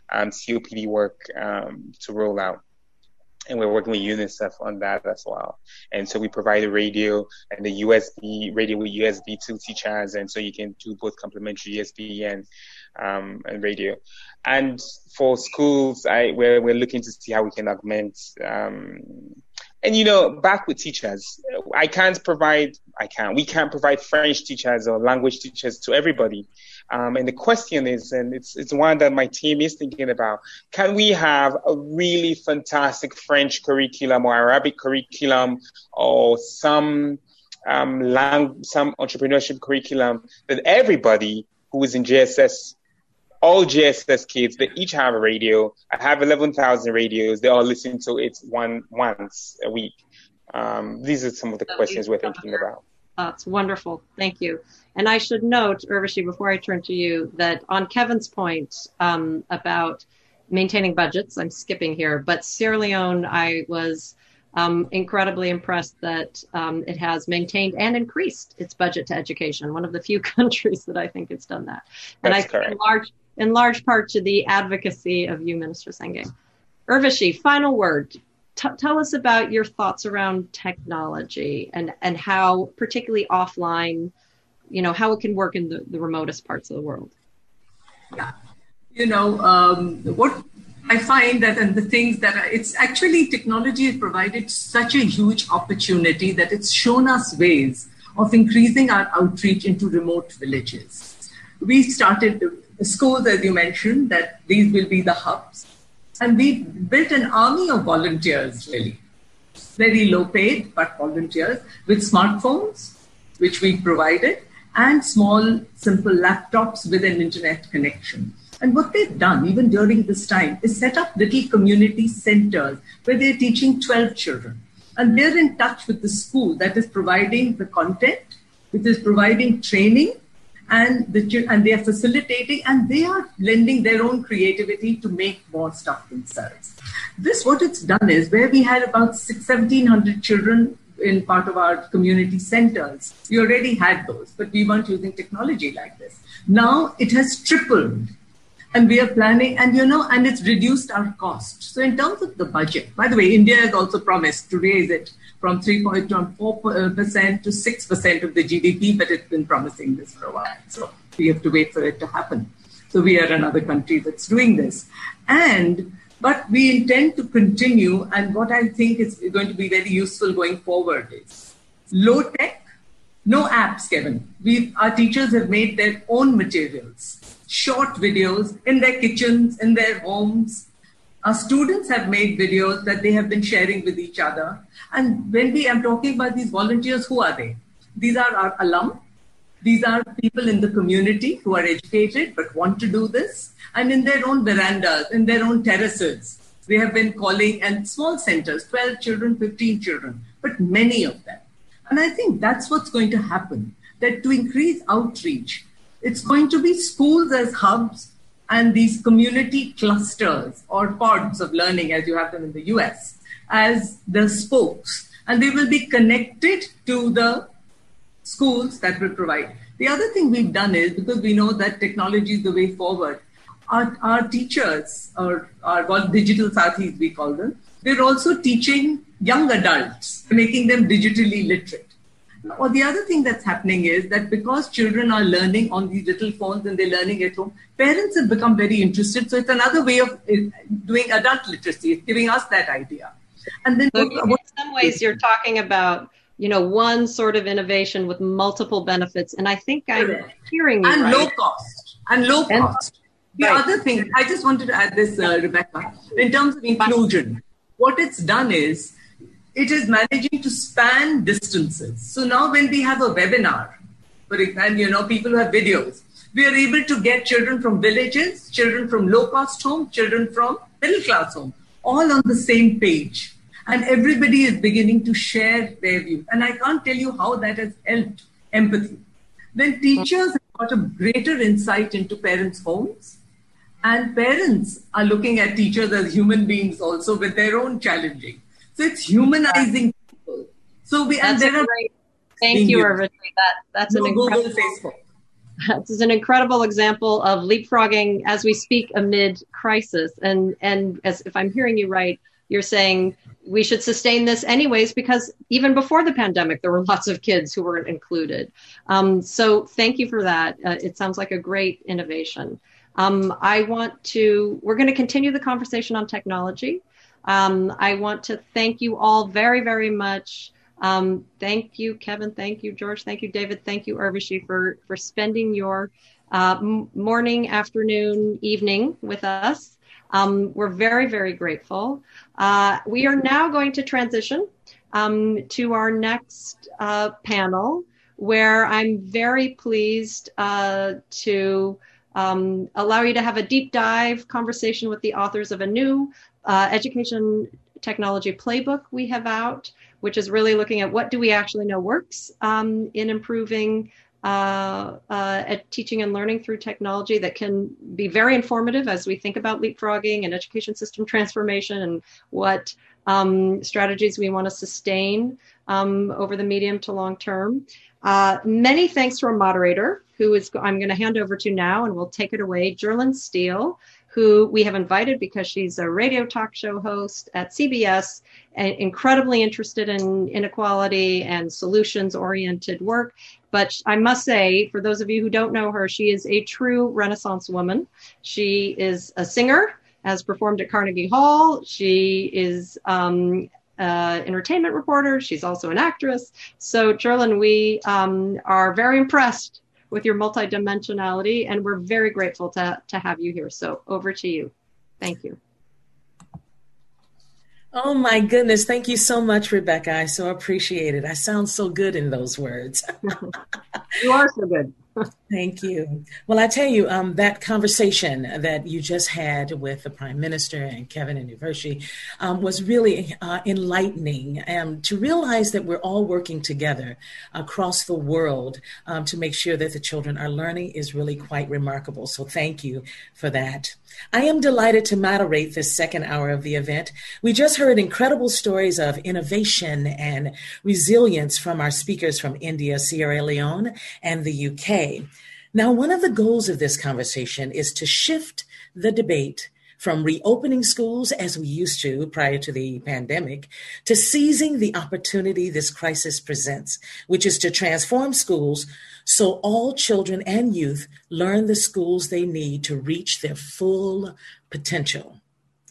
Speaker 5: um, C O P D work um, to roll out. And we're working with UNICEF on that as well. And so we provide a radio and the U S B radio with U S B to teachers, and so you can do both complementary U S B and um, and radio. And for schools, I we're we're looking to see how we can augment. Um, and you know, back with teachers, I can't provide. I can't. We can't provide French teachers or language teachers to everybody. Um, and the question is, and it's it's one that my team is thinking about, can we have a really fantastic French curriculum or Arabic curriculum or some um, lang- some entrepreneurship curriculum that everybody who is in J S S, all J S S kids, they each have a radio. I have eleven thousand radios. They all listen to it one once a week. Um, these are some of the questions we're thinking about.
Speaker 2: That's wonderful. Thank you. And I should note, Urvashi, before I turn to you, that on Kevin's point um, about maintaining budgets, I'm skipping here, but Sierra Leone, I was um, incredibly impressed that um, it has maintained and increased its budget to education. One of the few countries that I think it's done that. And
Speaker 5: That's
Speaker 2: I
Speaker 5: correct.
Speaker 2: think in large, in large part to the advocacy of you, Minister Sengeh. Urvashi, final word. T- tell us about your thoughts around technology and, and how, particularly offline, you know, how it can work in the, the remotest parts of the world.
Speaker 4: Yeah. You know, um, what I find that, and the things that are, it's actually technology has provided such a huge opportunity that it's shown us ways of increasing our outreach into remote villages. We started schools, as you mentioned, that these will be the hubs. And we built an army of volunteers, really. Very low paid, but volunteers with smartphones, which we provided, and small, simple laptops with an internet connection. And what they've done, even during this time, is set up little community centers where they're teaching twelve children. And they're in touch with the school that is providing the content, which is providing training, and the, and they are facilitating, and they are lending their own creativity to make more stuff themselves. This, what it's done is, where we had about seventeen hundred children in part of our community centers, we already had those, but we weren't using technology like this. Now it has tripled, and we are planning, and you know, and it's reduced our cost. So in terms of the budget, by the way, India has also promised to raise it from three point four percent to six percent of the G D P, but it's been promising this for a while. So we have to wait for it to happen. So we are another country that's doing this. And, but we intend to continue, and what I think is going to be very useful going forward is low tech, no apps, Kevin. We, our teachers have made their own materials, short videos in their kitchens, in their homes. Our students have made videos that they have been sharing with each other. And when we am talking about these volunteers, who are they? These are our alum. These are people in the community who are educated but want to do this. And in their own verandas, in their own terraces, they have been calling, and small centers, twelve children, fifteen children, but many of them. And I think that's what's going to happen, that to increase outreach, it's going to be schools as hubs and these community clusters or pods of learning, as you have them in the U S, as the spokes. And they will be connected to the schools that will provide. The other thing we've done is, because we know that technology is the way forward, our, our teachers, or our digital sathis, we call them, they're also teaching young adults, making them digitally literate. Or the other thing that's happening is that because children are learning on these little phones and they're learning at home, parents have become very interested. So it's another way of doing adult literacy. It's giving us that idea. And then
Speaker 2: so
Speaker 4: what,
Speaker 2: in some ways you're talking about, you know, one sort of innovation with multiple benefits. And I think I'm
Speaker 4: correct.
Speaker 2: hearing you
Speaker 4: And
Speaker 2: right.
Speaker 4: low cost. And low
Speaker 2: And,
Speaker 4: cost. The
Speaker 2: right.
Speaker 4: other thing, I just wanted to add this, uh, Rebecca, in terms of inclusion, what it's done is, it is managing to span distances. So now when we have a webinar, for example, you know, people who have videos, we are able to get children from villages, children from low-cost homes, children from middle-class homes, all on the same page. And everybody is beginning to share their views. And I can't tell you how that has helped empathy. Then teachers have got a greater insight into parents' homes. And parents are looking at teachers as human beings also with their own challenging. So it's humanizing people. So we
Speaker 2: That's
Speaker 4: and there
Speaker 2: a
Speaker 4: are
Speaker 2: great, thank you, Urvashi. That that's
Speaker 4: no,
Speaker 2: an incredible.
Speaker 4: Google, Facebook.
Speaker 2: This is an incredible example of leapfrogging as we speak amid crisis. And, and as if I'm hearing you right, you're saying we should sustain this anyways, because even before the pandemic, there were lots of kids who weren't included. Um, so thank you for that. Uh, it sounds like a great innovation. Um, I want to, we're going to continue the conversation on technology. Um, I want to thank you all very, very much. Um, thank you, Kevin. Thank you, George. Thank you, David. Thank you, Urvashi, for, for spending your uh, m- morning, afternoon, evening with us. Um, we're very, very grateful. Uh, we are now going to transition um, to our next uh, panel, where I'm very pleased uh, to um, allow you to have a deep dive conversation with the authors of a new uh, education technology playbook we have out, which is really looking at what do we actually know works um, in improving uh, uh, at teaching and learning through technology that can be very informative as we think about leapfrogging and education system transformation and what um, strategies we want to sustain um, over the medium to long term. Uh, many thanks to our moderator, who is I'm going to hand over to now, and we'll take it away, Jerlyn Steele, who we have invited because she's a radio talk show host at C B S, and incredibly interested in inequality and solutions-oriented work. But I must say, for those of you who don't know her, she is a true Renaissance woman. She is a singer, has performed at Carnegie Hall. She is um, uh, entertainment reporter. She's also an actress. So, Jerlyn, we um, are very impressed with your multidimensionality, and we're very grateful to, to have you here. So over to you. Thank you.
Speaker 7: Oh my goodness. Thank you so much, Rebecca. I so appreciate it. I sound so good in those words.
Speaker 2: You are so good.
Speaker 7: Thank you. Well, I tell you, um, that conversation that you just had with the Prime Minister and Kevin and Urvashi um, was really uh, enlightening, um, to realize that we're all working together across the world um, to make sure that the children are learning is really quite remarkable. So thank you for that. I am delighted to moderate this second hour of the event. We just heard incredible stories of innovation and resilience from our speakers from India, Sierra Leone, and the U K. Now, one of the goals of this conversation is to shift the debate from reopening schools as we used to prior to the pandemic to seizing the opportunity this crisis presents, which is to transform schools so all children and youth learn the schools they need to reach their full potential.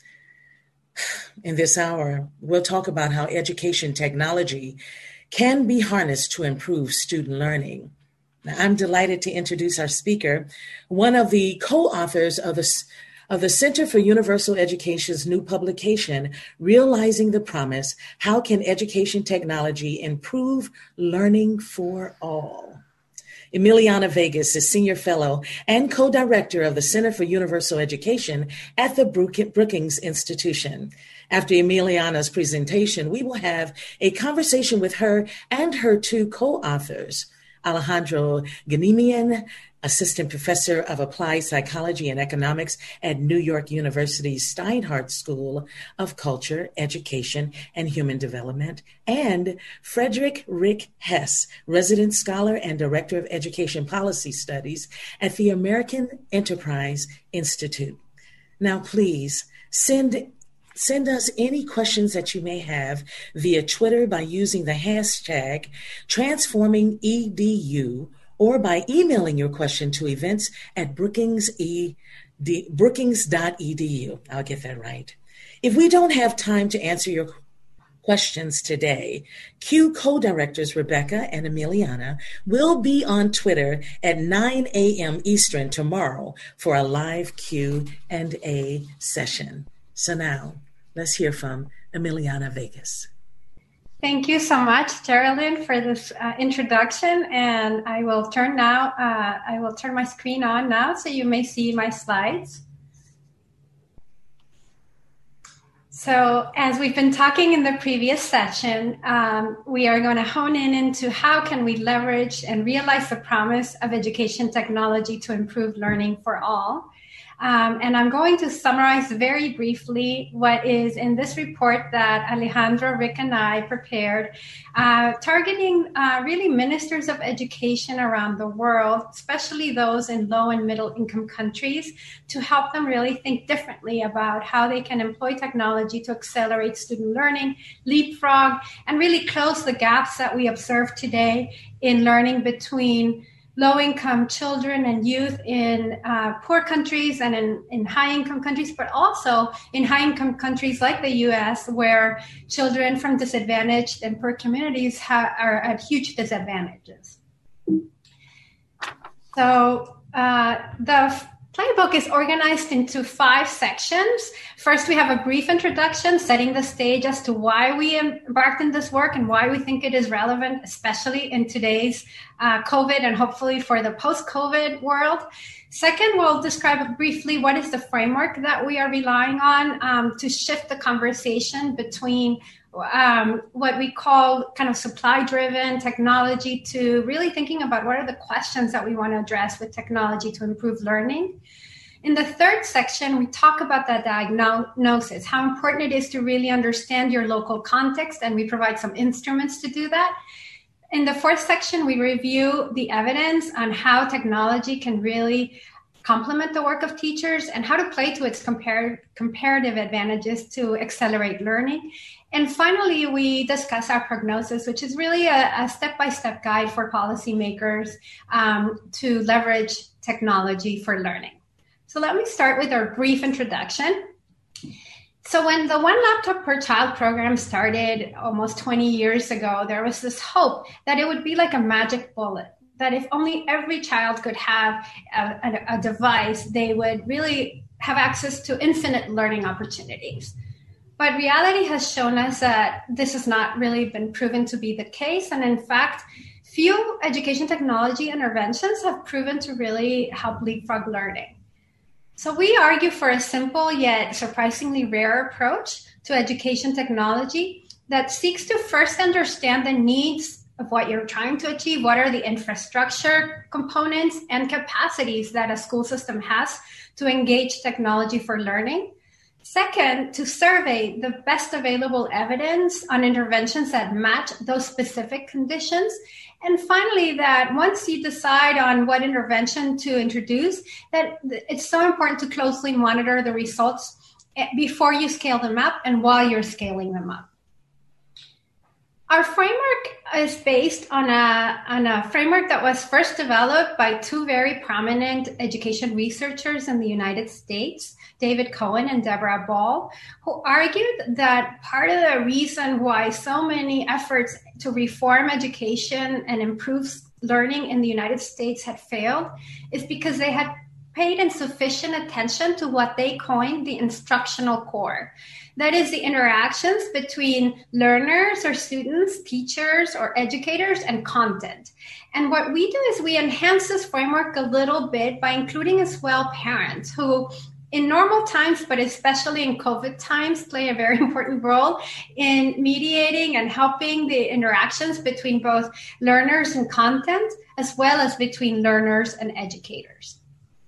Speaker 7: In this hour, we'll talk about how education technology can be harnessed to improve student learning. Now, I'm delighted to introduce our speaker, one of the co-authors of the of the Center for Universal Education's new publication, Realizing the Promise: How Can Education Technology Improve Learning for All? Emiliana Vegas is Senior Fellow and Co-Director of the Center for Universal Education at the Brookings Institution. After Emiliana's presentation, we will have a conversation with her and her two co-authors, Alejandro Ganimian, Assistant Professor of Applied Psychology and Economics at New York University's Steinhardt School of Culture, Education, and Human Development, and Frederick Rick Hess, Resident Scholar and Director of Education Policy Studies at the American Enterprise Institute. Now, please send Send us any questions that you may have via Twitter by using the hashtag TransformingEDU, or by emailing your question to events at brookings dot e d u. I'll get that right. If we don't have time to answer your questions today, Q co-directors Rebecca and Emiliana will be on Twitter at nine a.m. Eastern tomorrow for a live Q and A session. So now, let's hear from Emiliana Vegas.
Speaker 8: Thank you so much, Jerlyn, for this uh, introduction. And I will turn now, uh, I will turn my screen on now so you may see my slides. So as we've been talking in the previous session, um, we are going to hone in into how can we leverage and realize the promise of education technology to improve learning for all. Um, and I'm going to summarize very briefly what is in this report that Alejandro, Rick, and I prepared, uh, targeting uh, really ministers of education around the world, especially those in low and middle income countries, to help them really think differently about how they can employ technology to accelerate student learning, leapfrog, and really close the gaps that we observe today in learning between low-income children and youth in uh, poor countries and in, in high-income countries, but also in high-income countries like the U S, where children from disadvantaged and poor communities ha- are at huge disadvantages. So uh, the playbook is organized into five sections. First, we have a brief introduction, setting the stage as to why we embarked in this work and why we think it is relevant, especially in today's uh, COVID and hopefully for the post-COVID world. Second, we'll describe briefly what is the framework that we are relying on um, to shift the conversation between um, what we call kind of supply-driven technology to really thinking about what are the questions that we want to address with technology to improve learning. In the third section, we talk about that diagnosis, how important it is to really understand your local context, and we provide some instruments to do that. In the fourth section, we review the evidence on how technology can really complement the work of teachers and how to play to its compar- comparative advantages to accelerate learning. And finally, we discuss our prognosis, which is really a, a step-by-step guide for policymakers um, to leverage technology for learning. So let me start with our brief introduction. So when the One Laptop Per Child program started almost twenty years ago, there was this hope that it would be like a magic bullet, that if only every child could have a, a, a device, they would really have access to infinite learning opportunities. But reality has shown us that this has not really been proven to be the case. And in fact, few education technology interventions have proven to really help leapfrog learning. So we argue for a simple yet surprisingly rare approach to education technology that seeks to first understand the needs of what you're trying to achieve. What are the infrastructure components and capacities that a school system has to engage technology for learning? Second, to survey the best available evidence on interventions that match those specific conditions. And finally, that once you decide on what intervention to introduce, that it's so important to closely monitor the results before you scale them up and while you're scaling them up. Our framework is based on a, on a framework that was first developed by two very prominent education researchers in the United States, David Cohen and Deborah Ball, who argued that part of the reason why so many efforts to reform education and improve learning in the United States had failed is because they had paid insufficient attention to what they coined the instructional core. That is the interactions between learners or students, teachers or educators, and content. And what we do is we enhance this framework a little bit by including as well parents who in normal times, but especially in COVID times, play a very important role in mediating and helping the interactions between both learners and content, as well as between learners and educators.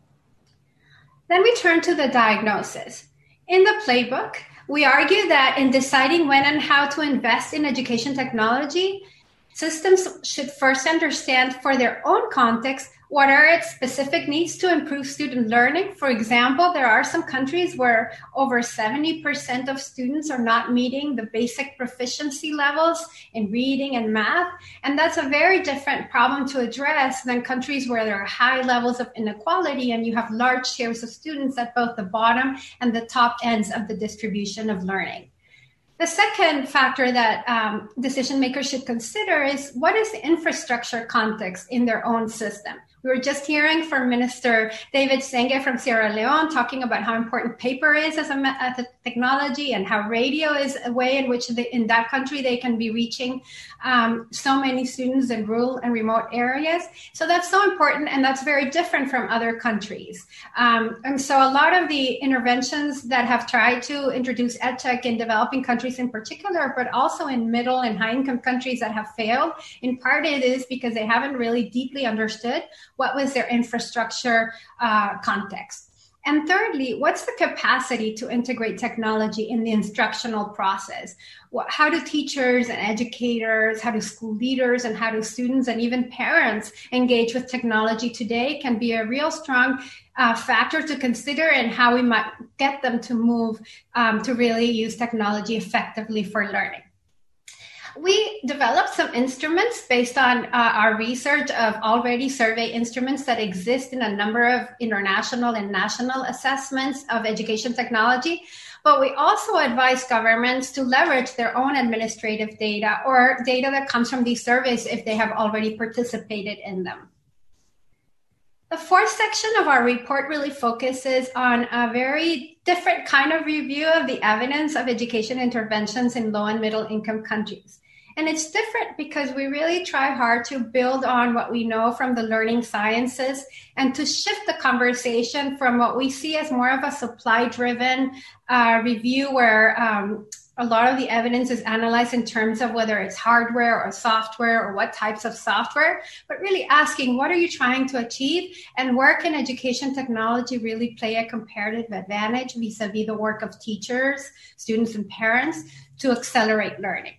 Speaker 8: Then we turn to the diagnosis. In the playbook, we argue that in deciding when and how to invest in education technology, systems should first understand for their own context what are its specific needs to improve student learning. For example, there are some countries where over seventy percent of students are not meeting the basic proficiency levels in reading and math. And that's a very different problem to address than countries where there are high levels of inequality and you have large shares of students at both the bottom and the top ends of the distribution of learning. The second factor that um, decision makers should consider is what is the infrastructure context in their own system. We were just hearing from Minister David Senge from Sierra Leone talking about how important paper is as a, as a technology and how radio is a way in which they, in that country they can be reaching um, so many students in rural and remote areas. So that's so important, and that's very different from other countries. Um, and so a lot of the interventions that have tried to introduce EdTech in developing countries in particular, but also in middle and high-income countries that have failed, in part it is because they haven't really deeply understood what was their infrastructure uh, context. And thirdly, what's the capacity to integrate technology in the instructional process? How do teachers and educators, how do school leaders, and how do students and even parents engage with technology today can be a real strong uh, factor to consider in how we might get them to move um, to really use technology effectively for learning. We developed some instruments based on uh, our research of already survey instruments that exist in a number of international and national assessments of education technology. But we also advise governments to leverage their own administrative data or data that comes from these surveys if they have already participated in them. The fourth section of our report really focuses on a very different kind of review of the evidence of education interventions in low and middle income countries. And it's different because we really try hard to build on what we know from the learning sciences and to shift the conversation from what we see as more of a supply-driven uh, review where um, a lot of the evidence is analyzed in terms of whether it's hardware or software or what types of software, but really asking what are you trying to achieve and where can education technology really play a comparative advantage vis-a-vis the work of teachers, students, and parents to accelerate learning.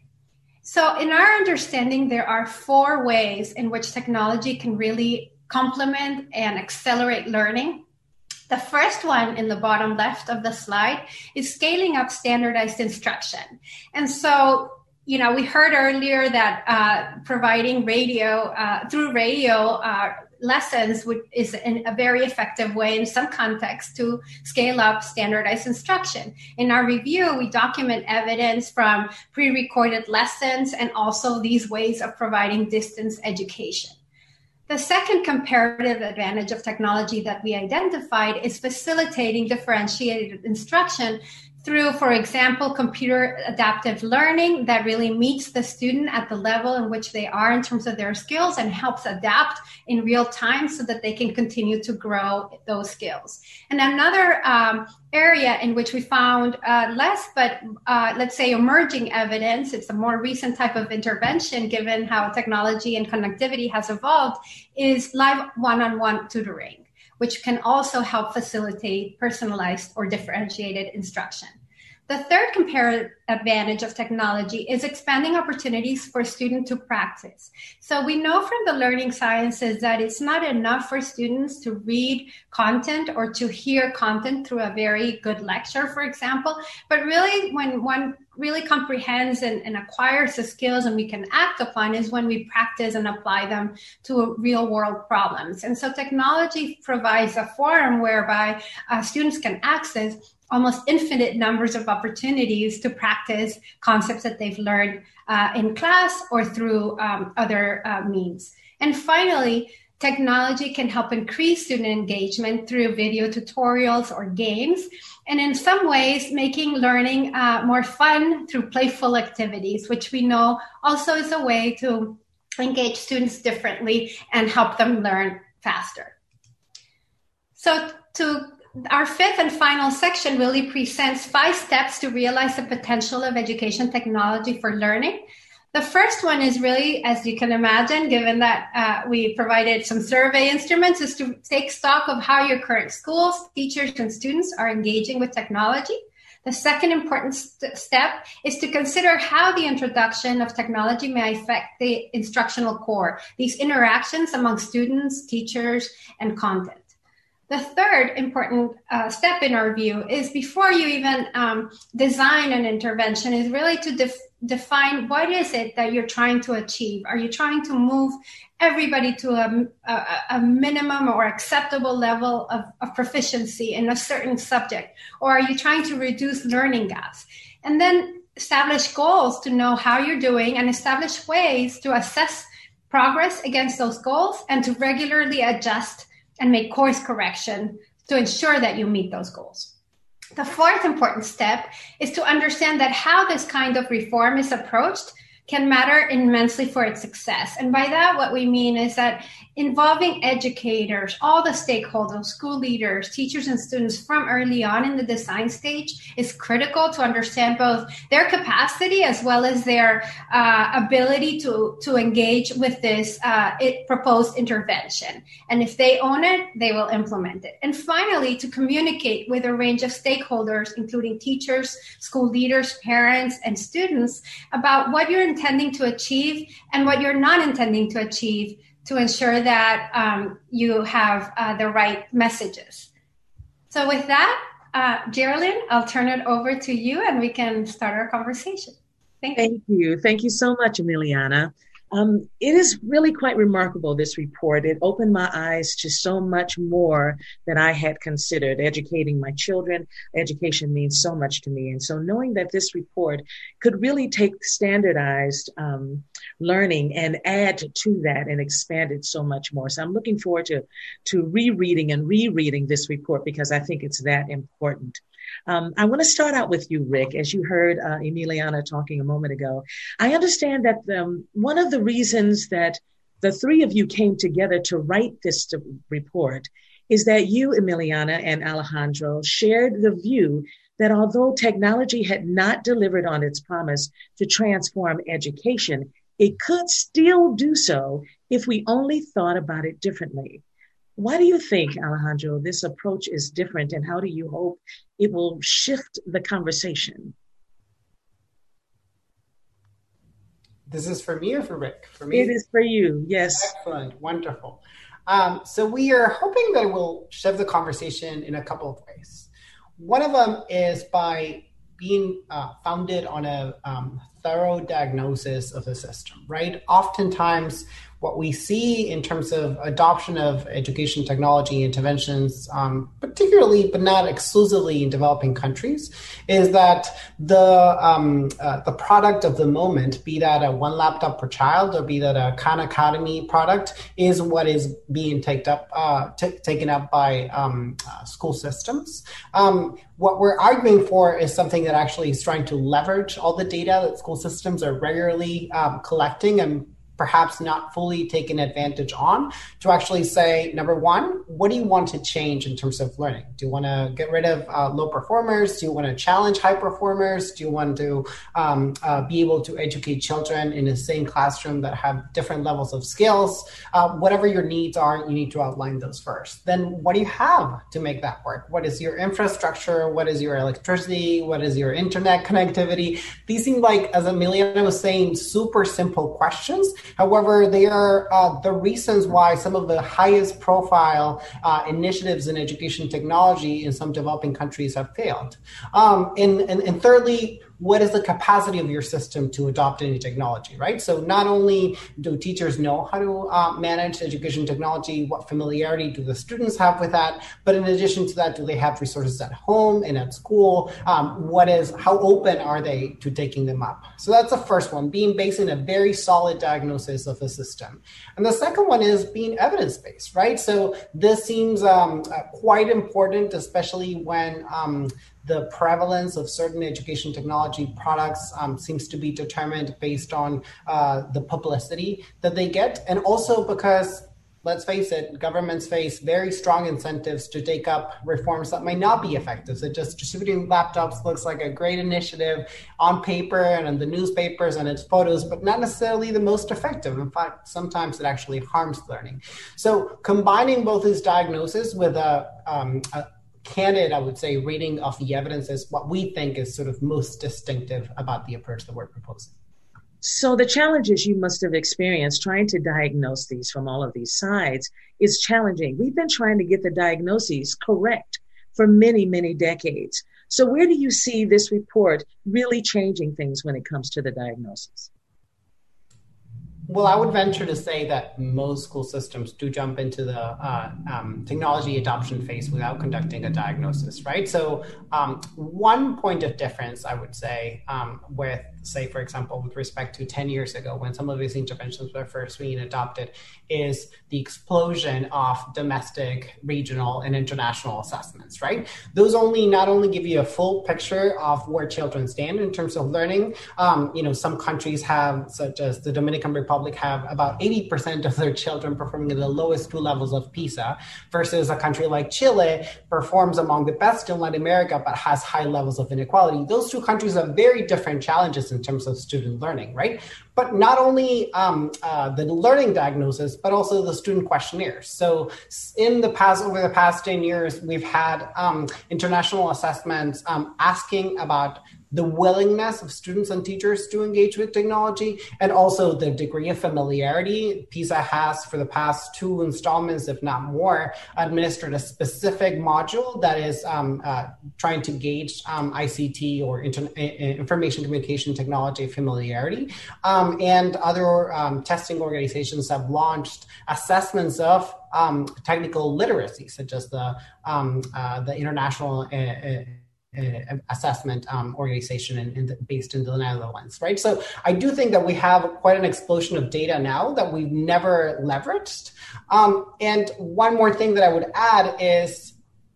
Speaker 8: So in our understanding, there are four ways in which technology can really complement and accelerate learning. The first one in the bottom left of the slide is scaling up standardized instruction. And so, you know, we heard earlier that uh, providing radio, uh, through radio uh, lessons would, is an, a very effective way in some contexts to scale up standardized instruction. In our review, we document evidence from pre-recorded lessons and also these ways of providing distance education. The second comparative advantage of technology that we identified is facilitating differentiated instruction through, for example, computer adaptive learning that really meets the student at the level in which they are in terms of their skills and helps adapt in real time so that they can continue to grow those skills. And another um, area in which we found uh, less, but uh, let's say emerging evidence, it's a more recent type of intervention given how technology and connectivity has evolved, is live one-on-one tutoring, which can also help facilitate personalized or differentiated instruction. The third comparative advantage of technology is expanding opportunities for students to practice. So we know from the learning sciences that it's not enough for students to read content or to hear content through a very good lecture, for example, but really when one really comprehends and, and acquires the skills and we can act upon is when we practice and apply them to real world problems. And so technology provides a forum whereby uh, students can access almost infinite numbers of opportunities to practice concepts that they've learned uh, in class or through um, other uh, means. And finally, technology can help increase student engagement through video tutorials or games, and in some ways making learning uh, more fun through playful activities, which we know also is a way to engage students differently and help them learn faster. So to Our fifth and final section really presents five steps to realize the potential of education technology for learning. The first one is really, as you can imagine, given that uh, we provided some survey instruments, is to take stock of how your current schools, teachers, and students are engaging with technology. The second important st- step is to consider how the introduction of technology may affect the instructional core, these interactions among students, teachers, and content. The third important uh, step in our view is before you even um, design an intervention is really to def- define what is it that you're trying to achieve. Are you trying to move everybody to a, a, a minimum or acceptable level of, of proficiency in a certain subject? Or are you trying to reduce learning gaps? And then establish goals to know how you're doing and establish ways to assess progress against those goals and to regularly adjust and make course correction to ensure that you meet those goals. The fourth important step is to understand that how this kind of reform is approached can matter immensely for its success. And by that, what we mean is that involving educators, all the stakeholders, school leaders, teachers, and students from early on in the design stage is critical to understand both their capacity as well as their uh, ability to, to engage with this uh, it proposed intervention. And if they own it, they will implement it. And finally, to communicate with a range of stakeholders, including teachers, school leaders, parents, and students, about what you're intending to achieve and what you're not intending to achieve, to ensure that um, you have uh, the right messages. So with that, uh, Geraldine, I'll turn it over to you and we can start our conversation. Thank you.
Speaker 7: Thank you. Thank you so much, Emiliana. Um, it is really quite remarkable, this report. It opened my eyes to so much more than I had considered. Educating my children, education means so much to me. And so knowing that this report could really take standardized um, learning and add to that and expand it so much more. So I'm looking forward to, to rereading and rereading this report because I think it's that important. Um, I want to start out with you, Rick. As you heard uh, Emiliana talking a moment ago, I understand that um, one of the reasons that the three of you came together to write this to report is that you, Emiliana, and Alejandro shared the view that although technology had not delivered on its promise to transform education, it could still do so if we only thought about it differently. Why do you think, Alejandro, this approach is different, and how do you hope it will shift the conversation?
Speaker 9: This is for me or for Rick? For me?
Speaker 7: It is for you, yes.
Speaker 9: Excellent, wonderful. Um, so we are hoping that it will shift the conversation in a couple of ways. One of them is by being uh, founded on a um, thorough diagnosis of the system, right? Oftentimes, what we see in terms of adoption of education technology interventions, um, particularly but not exclusively in developing countries, is that the um, uh, the product of the moment, be that a one laptop per child or be that a Khan Academy product, is what is being taken up uh, t- taken up by um, uh, school systems. Um, what we're arguing for is something that actually is trying to leverage all the data that school systems are regularly um, collecting and perhaps not fully taken advantage on, to actually say, number one, what do you want to change in terms of learning? Do you want to get rid of uh, low performers? Do you want to challenge high performers? Do you want to um, uh, be able to educate children in the same classroom that have different levels of skills? Uh, whatever your needs are, you need to outline those first. Then what do you have to make that work? What is your infrastructure? What is your electricity? What is your internet connectivity? These seem like, as Emiliana was saying, super simple questions. However, they are uh, the reasons why some of the highest profile uh, initiatives in education technology in some developing countries have failed. Um, and, and, and thirdly, what is the capacity of your system to adopt any technology, right? So not only do teachers know how to uh, manage education technology, what familiarity do the students have with that, but in addition to that, do they have resources at home and at school? Um, what is, how open are they to taking them up? So that's the first one, being based in a very solid diagnosis of the system. And the second one is being evidence-based, right? So this seems um, uh, quite important, especially when um, the prevalence of certain education technology products um, seems to be determined based on uh, the publicity that they get. And also because, let's face it, governments face very strong incentives to take up reforms that might not be effective. So just distributing laptops looks like a great initiative on paper and in the newspapers and its photos, but not necessarily the most effective. In fact, sometimes it actually harms learning. So combining both this diagnosis with a, um, a candid, I would say, reading of the evidence is what we think is sort of most distinctive about the approach that we're proposing.
Speaker 7: So the challenges you must have experienced trying to diagnose these from all of these sides is challenging. We've been trying to get the diagnoses correct for many, many decades. So where do you see this report really changing things when it comes to the diagnosis?
Speaker 9: Well, I would venture to say that most school systems do jump into the uh, um, technology adoption phase without conducting a diagnosis, right? So um, one point of difference, I would say, um, with, say, for example, with respect to ten years ago, when some of these interventions were first being adopted, is the explosion of domestic, regional, and international assessments, right? Those only not only give you a full picture of where children stand in terms of learning. Um, you know, some countries have, such as the Dominican Republic, have about eighty percent of their children performing at the lowest two levels of PISA, versus a country like Chile performs among the best in Latin America, but has high levels of inequality. Those two countries have very different challenges in terms of student learning, right? But not only um, uh, the learning diagnosis, but also the student questionnaires. So in the past, over the past ten years, we've had um, international assessments um, asking about the willingness of students and teachers to engage with technology, and also the degree of familiarity. PISA has, for the past two installments, if not more, administered a specific module that is um, uh, trying to gauge um, I C T or inter- information communication technology familiarity. Um, and other um, testing organizations have launched assessments of um, technical literacy, such as the, um, uh, the International uh, uh, Uh, assessment um, organization in, in the, based in the Netherlands, right? So I do think that we have quite an explosion of data now that we've never leveraged. Um, and one more thing that I would add is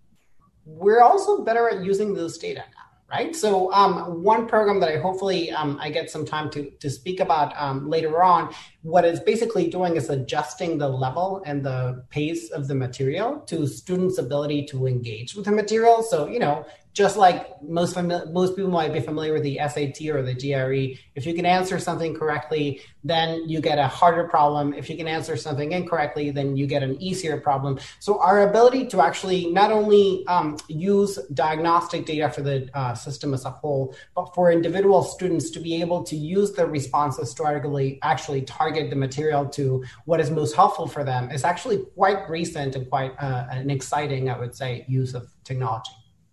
Speaker 9: we're also better at using those data now, right? So um, one program that I hopefully um, I get some time to, to speak about um, later on, what it's basically doing is adjusting the level and the pace of the material to students' ability to engage with the material. So, you know, just like most fami- most people might be familiar with the S A T or the G R E, if you can answer something correctly, then you get a harder problem. If you can answer something incorrectly, then you get an easier problem. So our ability to actually not only um, use diagnostic data for the uh, system as a whole, but for individual students to be able to use the responses to actually, actually target the material to what is most helpful for them is actually quite recent and quite uh, an exciting, I would say, use of technology.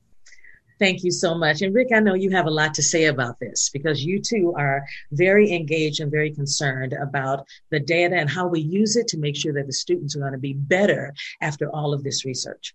Speaker 7: Thank you so much. And Rick, I know you have a lot to say about this because you too are very engaged and very concerned about the data and how we use it to make sure that the students are going to be better after all of this research.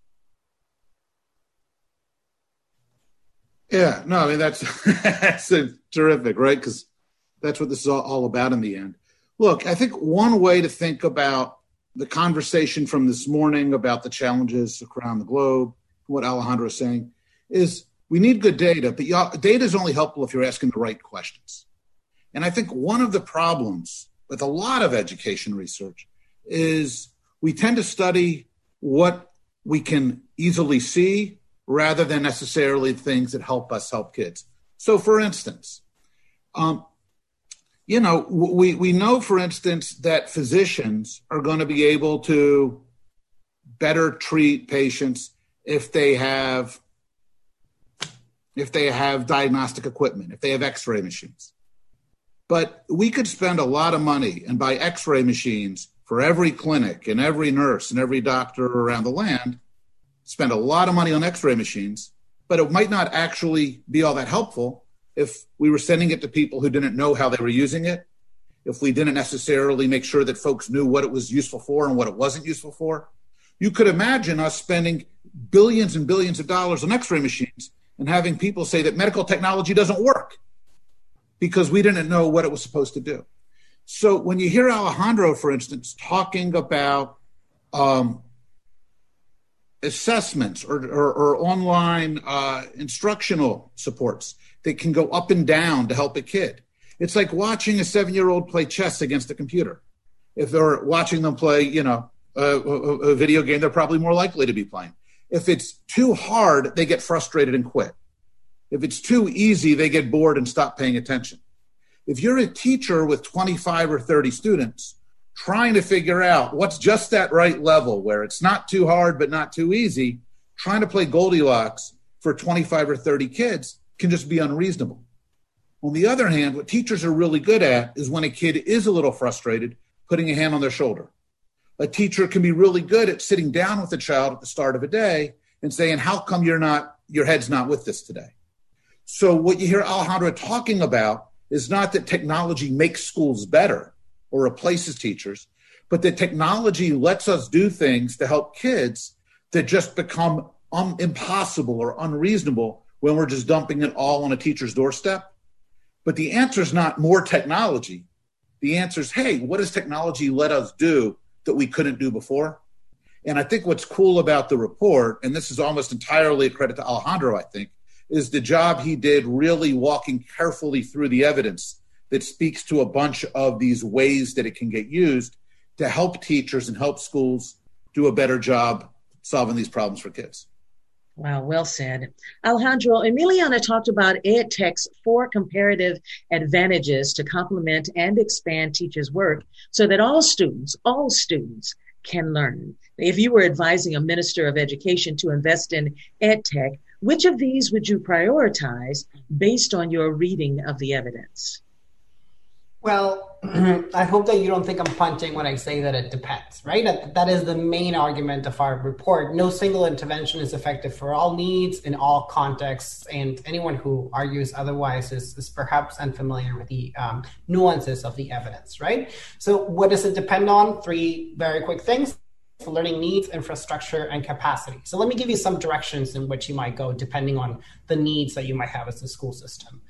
Speaker 10: Yeah, no, I mean, that's, that's a terrific, right? Because that's what this is all, all about in the end. Look, I think one way to think about the conversation from this morning about the challenges around the globe, what Alejandro is saying, is we need good data, but data is only helpful if you're asking the right questions. And I think one of the problems with a lot of education research is we tend to study what we can easily see rather than necessarily things that help us help kids. So for instance, um, you know, we, we know, for instance, that physicians are going to be able to better treat patients if they have if they have diagnostic equipment, if they have x-ray machines. But we could spend a lot of money and buy x-ray machines for every clinic and every nurse and every doctor around the land, spend a lot of money on x-ray machines, but it might not actually be all that helpful if we were sending it to people who didn't know how they were using it, if we didn't necessarily make sure that folks knew what it was useful for and what it wasn't useful for. You could imagine us spending billions and billions of dollars on x-ray machines and having people say that medical technology doesn't work because we didn't know what it was supposed to do. So when you hear Alejandro, for instance, talking about um, assessments or, or, or online uh, instructional supports that can go up and down to help a kid, it's like watching a seven-year-old play chess against a computer. If they're watching them play, you know, a, a, a video game, they're probably more likely to be playing. If it's too hard, they get frustrated and quit. If it's too easy, they get bored and stop paying attention. If you're a teacher with twenty-five or thirty students trying to figure out what's just that right level where it's not too hard but not too easy, trying to play Goldilocks for twenty-five or thirty kids can just be unreasonable. On the other hand, what teachers are really good at is when a kid is a little frustrated, putting a hand on their shoulder. A teacher can be really good at sitting down with a child at the start of a day and saying, how come you're not, your head's not with this today? So what you hear Alejandro talking about is not that technology makes schools better. or replaces teachers, but that technology lets us do things to help kids that just become um, impossible or unreasonable when we're just dumping it all on a teacher's doorstep. But the answer is not more technology. The answer is, hey, what does technology let us do that we couldn't do before? And I think what's cool about the report, and this is almost entirely a credit to Alejandro, I think, is the job he did really walking carefully through the evidence that speaks to a bunch of these ways that it can get used to help teachers and help schools do a better job solving these problems for kids.
Speaker 7: Wow, well said. Alejandro, Emiliana talked about EdTech's four comparative advantages to complement and expand teachers' work so that all students, all students can learn. If you were advising a minister of education to invest in EdTech, which of these would you prioritize based on your reading of the evidence?
Speaker 9: Well, I hope that you don't think I'm punting when I say that it depends, right? That, that is the main argument of our report. No single intervention is effective for all needs in all contexts, and anyone who argues otherwise is, is perhaps unfamiliar with the um, nuances of the evidence, right? So what does it depend on? Three very quick things: learning needs, infrastructure, and capacity. So let me give you some directions in which you might go depending on the needs that you might have as a school system.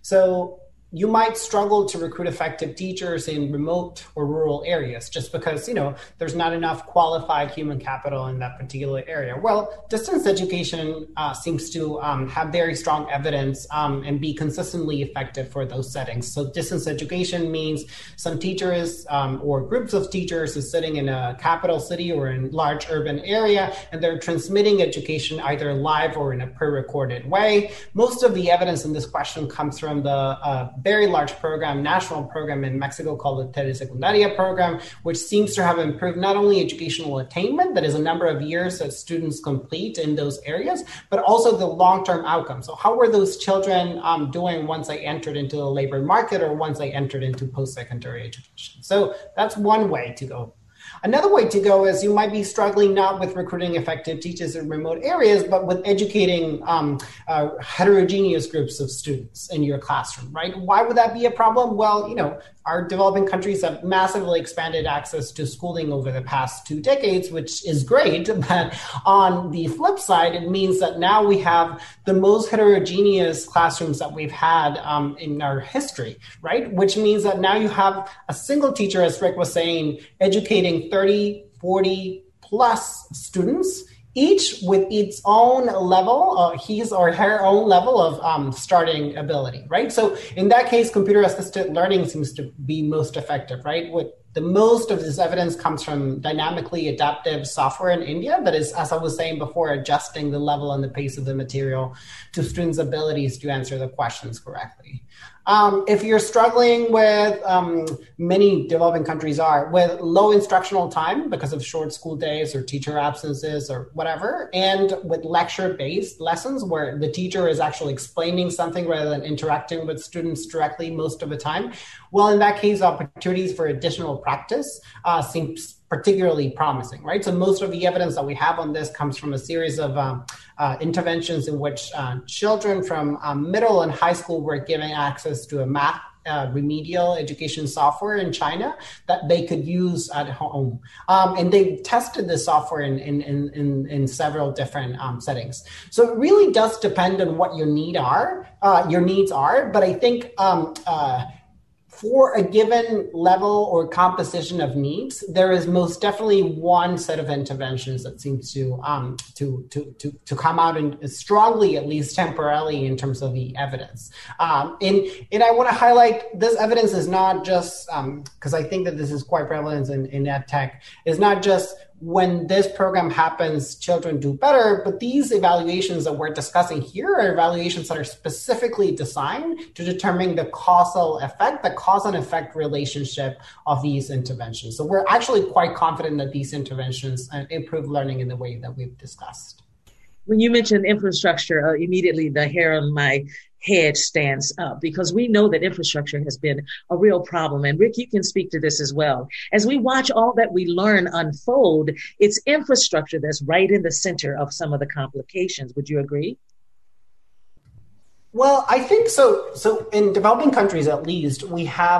Speaker 9: So you might struggle to recruit effective teachers in remote or rural areas just because, you know, there's not enough qualified human capital in that particular area. Well, distance education uh, seems to um, have very strong evidence um, and be consistently effective for those settings. So distance education means some teachers um, or groups of teachers is sitting in a capital city or in large urban area, and they're transmitting education either live or in a pre-recorded way. Most of the evidence in this question comes from the uh, very large program, national program in Mexico called the Telesecundaria program, which seems to have improved not only educational attainment, that is a number of years that students complete in those areas, but also the long-term outcomes. So how were those children um, doing once they entered into the labor market or once they entered into post-secondary education? So that's one way to go. Another way to go is you might be struggling not with recruiting effective teachers in remote areas, but with educating um, uh, heterogeneous groups of students in your classroom, right? Why would that be a problem? Well, you know, our developing countries have massively expanded access to schooling over the past two decades, which is great. But on the flip side, it means that now we have the most heterogeneous classrooms that we've had um, in our history, right? Which means that now you have a single teacher, as Rick was saying, educating thirty, forty plus students, each with its own level, uh, his or her own level of um, starting ability, right? So in that case, computer-assisted learning seems to be most effective, right? With the most of this evidence comes from dynamically adaptive software in India that is, as I was saying before, adjusting the level and the pace of the material to students' abilities to answer the questions correctly. Um, if you're struggling with, um, many developing countries are, with low instructional time because of short school days or teacher absences or whatever, and with lecture-based lessons where the teacher is actually explaining something rather than interacting with students directly most of the time, well, in that case, opportunities for additional practice uh, seems particularly promising, right? So most of the evidence that we have on this comes from a series of um, uh, interventions in which uh, children from um, middle and high school were given access to a math uh, remedial education software in China that they could use at home. Um, and they tested the software in, in, in, in several different um, settings. So it really does depend on what your need are, uh, your needs are, but I think um, uh, for a given level or composition of needs, there is most definitely one set of interventions that seems to um, to, to to to come out and strongly, at least temporarily, in terms of the evidence. Um, and and I want to highlight this evidence is not just because um, I think that this is quite prevalent in, in ed tech. Is not just when this program happens, children do better, but these evaluations that we're discussing here are evaluations that are specifically designed to determine the causal effect, the cause and effect relationship of these interventions. So we're actually quite confident that these interventions improve learning in the way that we've discussed.
Speaker 7: When you mentioned infrastructure, uh, immediately the hair on my head stands up because we know that infrastructure has been a real problem. And Rick, you can speak to this as well. As we watch all that we learn unfold, it's infrastructure that's right in the center of some of the complications. Would you agree?
Speaker 9: Well, I think so. So in developing countries, at least, we have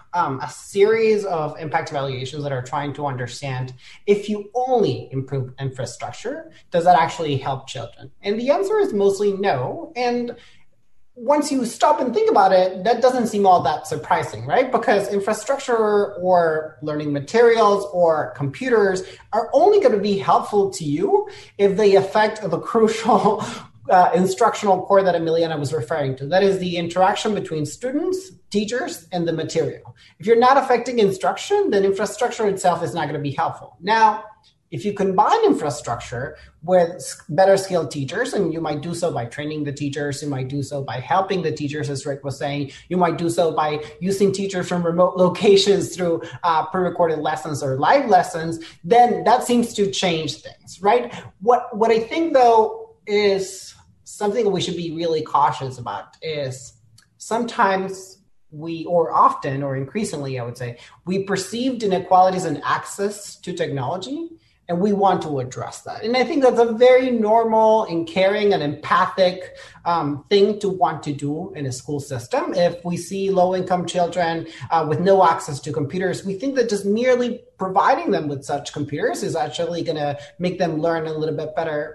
Speaker 9: um, a series of impact evaluations that are trying to understand if you only improve infrastructure, does that actually help children? And the answer is mostly no. And once you stop and think about it, that doesn't seem all that surprising, right? Because infrastructure or learning materials or computers are only going to be helpful to you if they affect the crucial uh, instructional core that Emiliana was referring to. That is the interaction between students, teachers, and the material. If you're not affecting instruction, then infrastructure itself is not going to be helpful. Now, if you combine infrastructure with better skilled teachers, and you might do so by training the teachers, you might do so by helping the teachers, as Rick was saying, you might do so by using teachers from remote locations through uh, pre-recorded lessons or live lessons, then that seems to change things, right? What, what I think, though, is something we should be really cautious about is sometimes we, or often, or increasingly, I would say, we perceived inequalities in access to technology, and we want to address that. And I think that's a very normal and caring and empathic um, thing to want to do in a school system. If we see low-income children uh, with no access to computers, we think that just merely providing them with such computers is actually going to make them learn a little bit better.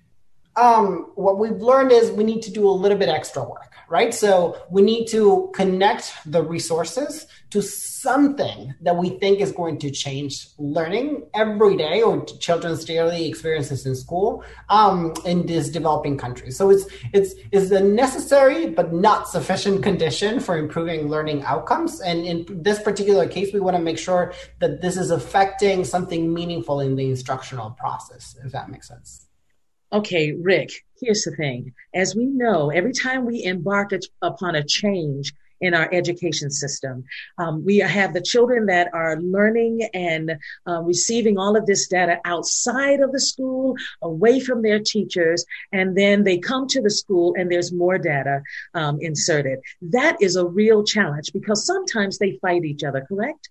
Speaker 9: Um, what we've learned is we need to do a little bit extra work, right? So we need to connect the resources to something that we think is going to change learning every day or children's daily experiences in school um, in these developing countries. So it's, it's, it's a necessary but not sufficient condition for improving learning outcomes. And in this particular case, we want to make sure that this is affecting something meaningful in the instructional process, if that makes sense.
Speaker 7: Okay, Rick, here's the thing. As we know, every time we embark upon a change in our education system, um, we have the children that are learning and uh, receiving all of this data outside of the school, away from their teachers, and then they come to the school and there's more data um, inserted. That is a real challenge because sometimes they fight each other, correct?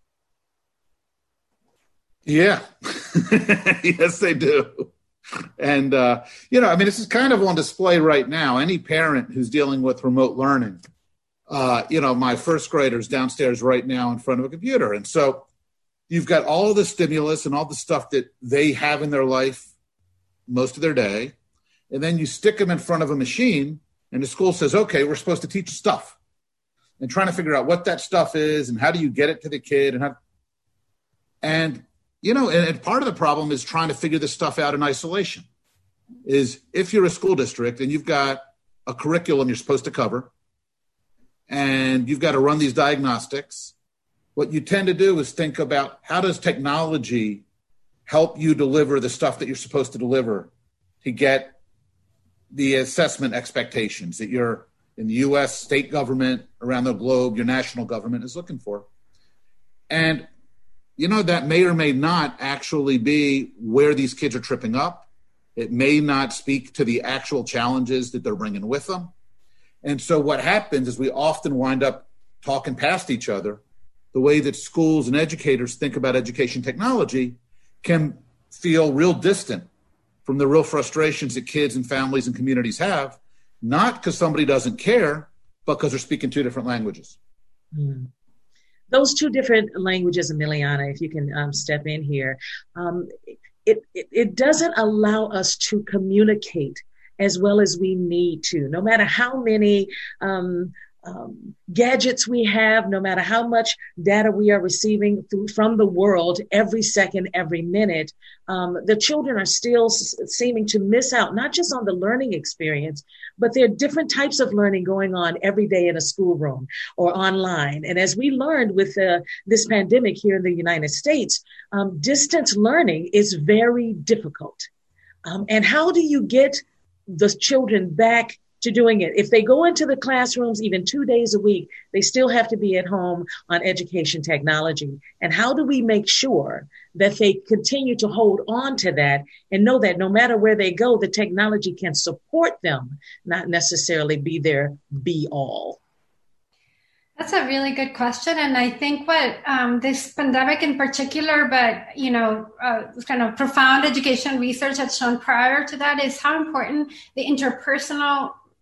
Speaker 10: Yeah, yes, they do. And, uh, you know, I mean, this is kind of on display right now. Any parent who's dealing with remote learning, uh, you know, my first grader's downstairs right now in front of a computer. And so you've got all the stimulus and all the stuff that they have in their life most of their day. And then you stick them in front of a machine and the school says, okay, we're supposed to teach stuff, and trying to figure out what that stuff is and how do you get it to the kid. And how, and You know, and, and part of the problem is trying to figure this stuff out in isolation. Is if you're a school district and you've got a curriculum you're supposed to cover and you've got to run these diagnostics, what you tend to do is think about how does technology help you deliver the stuff that you're supposed to deliver to get the assessment expectations that you're in the U S, state government, around the globe, your national government is looking for. And you know, that may or may not actually be where these kids are tripping up. It may not speak to the actual challenges that they're bringing with them. And so what happens is we often wind up talking past each other. The way that schools and educators think about education technology can feel real distant from the real frustrations that kids and families and communities have, not because somebody doesn't care, but because they're speaking two different languages.
Speaker 7: Mm. Those two different languages, Emiliana, if you can um, step in here, um, it, it, it doesn't allow us to communicate as well as we need to, no matter how many um, um, gadgets we have, no matter how much data we are receiving through, from the world every second, every minute. Um, the children are still s- seeming to miss out, not just on the learning experience, but there are different types of learning going on every day in a schoolroom or online. And as we learned with uh, this pandemic here in the United States, um, distance learning is very difficult. Um, and how do you get the children back to doing it? If they go into the classrooms even two days a week, they still have to be at home on education technology. And how do we make sure that they continue to hold on to that and know that no matter where they go, the technology can support them, not necessarily be their be all?
Speaker 8: That's a really good question. And I think what um, this pandemic in particular, but, you know, uh, kind of profound education research has shown prior to that is how important the interpersonal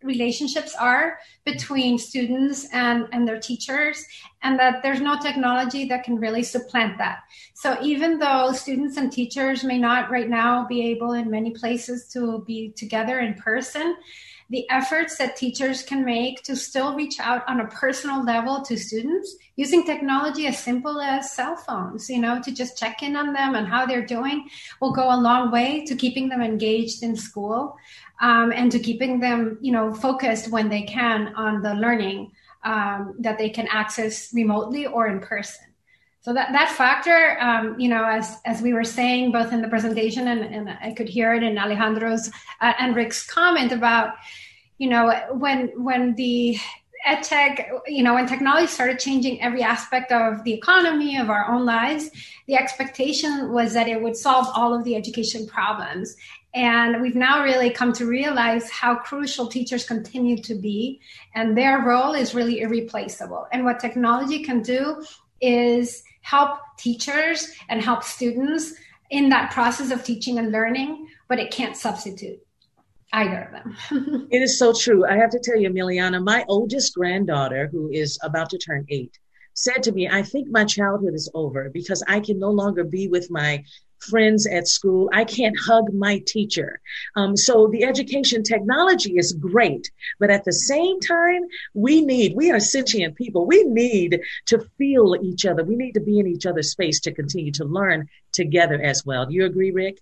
Speaker 8: relationships are between students and, and their teachers, and that there's no technology that can really supplant that. So even though students and teachers may not right now be able in many places to be together in person, the efforts that teachers can make to still reach out on a personal level to students using technology as simple as cell phones, you know, to just check in on them and how they're doing will go a long way to keeping them engaged in school, um, and to keeping them, you know, focused when they can on the learning um, that they can access remotely or in person. So that, that factor, um, you know, as as we were saying, both in the presentation and, and I could hear it in Alejandro's uh, and Rick's comment about, you know, when when the edtech, you know, when technology started changing every aspect of the economy, of our own lives, the expectation was that it would solve all of the education problems. And we've now really come to realize how crucial teachers continue to be, and their role is really irreplaceable. And what technology can do is help teachers and help students in that process of teaching and learning, but it can't substitute either of them.
Speaker 7: It is so true. I have to tell you, Emiliana, my oldest granddaughter, who is about to turn eight, said to me, I think my childhood is over because I can no longer be with my friends at school. I can't hug my teacher. Um, so the education technology is great, but at the same time, we need, we are sentient people. We need to feel each other. We need to be in each other's space to continue to learn together as well. Do you agree, Rick?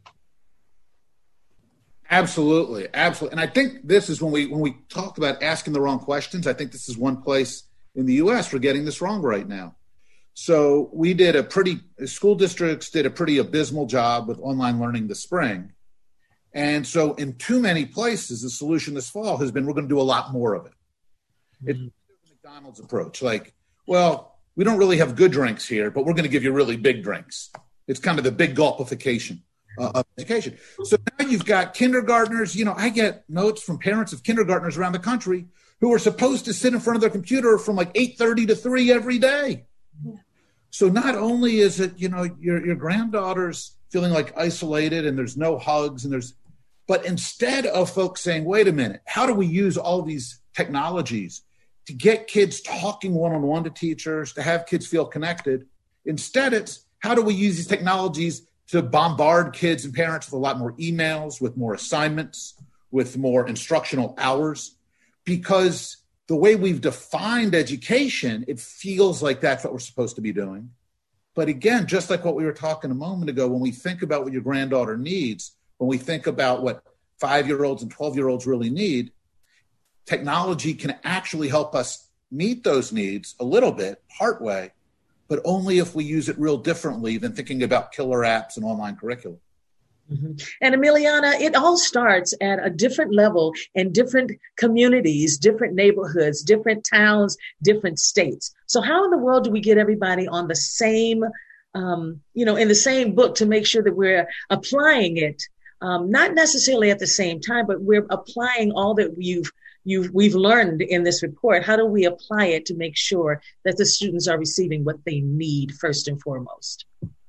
Speaker 10: Absolutely. Absolutely. And I think this is when we, when we talk about asking the wrong questions, I think this is one place in the U S we're getting this wrong right now. So we did a pretty, school districts did a pretty abysmal job with online learning this spring. And so in too many places, the solution this fall has been, we're going to do a lot more of it. Mm-hmm. It's the McDonald's approach. Like, well, we don't really have good drinks here, but we're going to give you really big drinks. It's kind of the big gulpification uh, of education. So now you've got kindergartners. You know, I get notes from parents of kindergartners around the country who are supposed to sit in front of their computer from like eight thirty to three every day. So not only is it, you know, your your granddaughter's feeling like isolated and there's no hugs and there's, but instead of folks saying, wait a minute, how do we use all these technologies to get kids talking one-on-one to teachers, to have kids feel connected? Instead, it's how do we use these technologies to bombard kids and parents with a lot more emails, with more assignments, with more instructional hours? Because the way we've defined education, it feels like that's what we're supposed to be doing. But again, just like what we were talking a moment ago, when we think about what your granddaughter needs, when we think about what five-year-olds and twelve-year-olds really need, technology can actually help us meet those needs a little bit, partway, but only if we use it real differently than thinking about killer apps and online curriculum.
Speaker 7: Mm-hmm. And Emiliana, it all starts at a different level in different communities, different neighborhoods, different towns, different states. So how in the world do we get everybody on the same, um, you know, in the same book to make sure that we're applying it, um, not necessarily at the same time, but we're applying all that you've You've, we've learned in this report? How do we apply it to make sure that the students are receiving what they need first and foremost?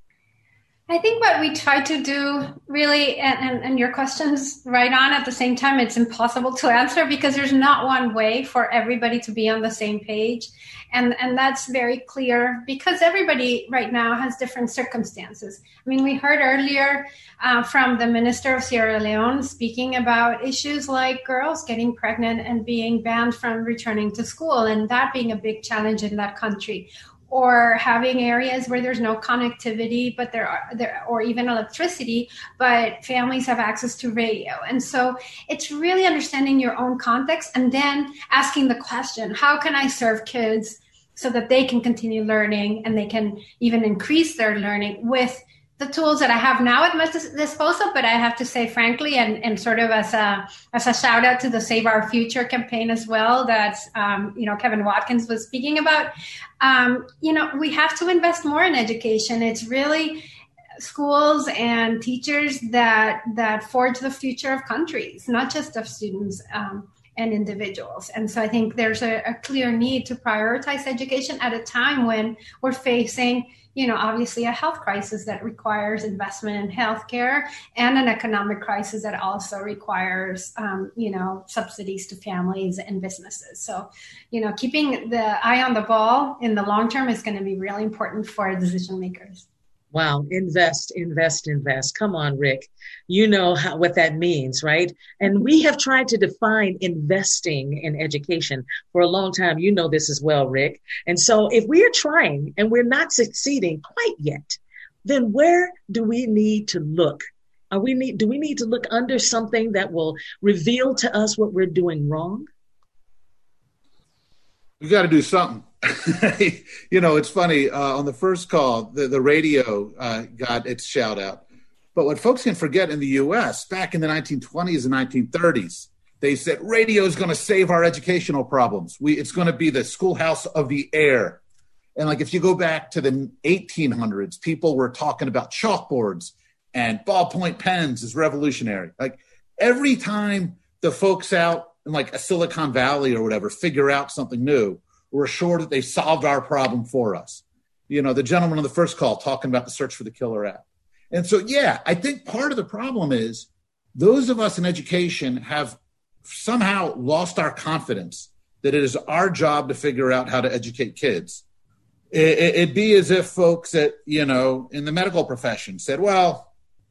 Speaker 8: I think what we try to do really, and, and, and your question's right on at the same time, it's impossible to answer because there's not one way for everybody to be on the same page. And, and that's very clear because everybody right now has different circumstances. I mean, we heard earlier uh, from the Minister of Sierra Leone speaking about issues like girls getting pregnant and being banned from returning to school, and that being a big challenge in that country. Or having areas where there's no connectivity, but there are there, or even electricity, but families have access to radio. And so it's really understanding your own context and then asking the question, how can I serve kids so that they can continue learning and they can even increase their learning with the tools that I have now at my disposal? But I have to say, frankly, and, and sort of as a as a shout out to the Save Our Future campaign as well, that um, you know Kevin Watkins was speaking about. Um, you know, we have to invest more in education. It's really schools and teachers that that forge the future of countries, not just of students um, and individuals. And so I think there's a, a clear need to prioritize education at a time when we're facing you know, obviously a health crisis that requires investment in healthcare and an economic crisis that also requires, um, you know, subsidies to families and businesses. So, you know, keeping the eye on the ball in the long term is going to be really important for decision makers.
Speaker 7: Wow. Invest, invest, invest. Come on, Rick. You know how, what that means, right? And we have tried to define investing in education for a long time. You know this as well, Rick. And so if we are trying and we're not succeeding quite yet, then where do we need to look? Are we need, do we need to look under something that will reveal to us what we're doing wrong?
Speaker 10: We got to do something. You know, it's funny, uh, on the first call, the, the radio uh, got its shout out. But what folks can forget in the U S, back in the nineteen twenties and nineteen thirties, they said radio is going to save our educational problems. We, it's going to be the schoolhouse of the air. And like if you go back to the eighteen hundreds, people were talking about chalkboards and ballpoint pens is revolutionary. Like every time the folks out in like a Silicon Valley or whatever figure out something new, we're assured that they solved our problem for us. You know, the gentleman on the first call talking about the search for the killer app. And so, yeah, I think part of the problem is those of us in education have somehow lost our confidence that it is our job to figure out how to educate kids. It, it, it'd be as if folks at, you know, in the medical profession said, well,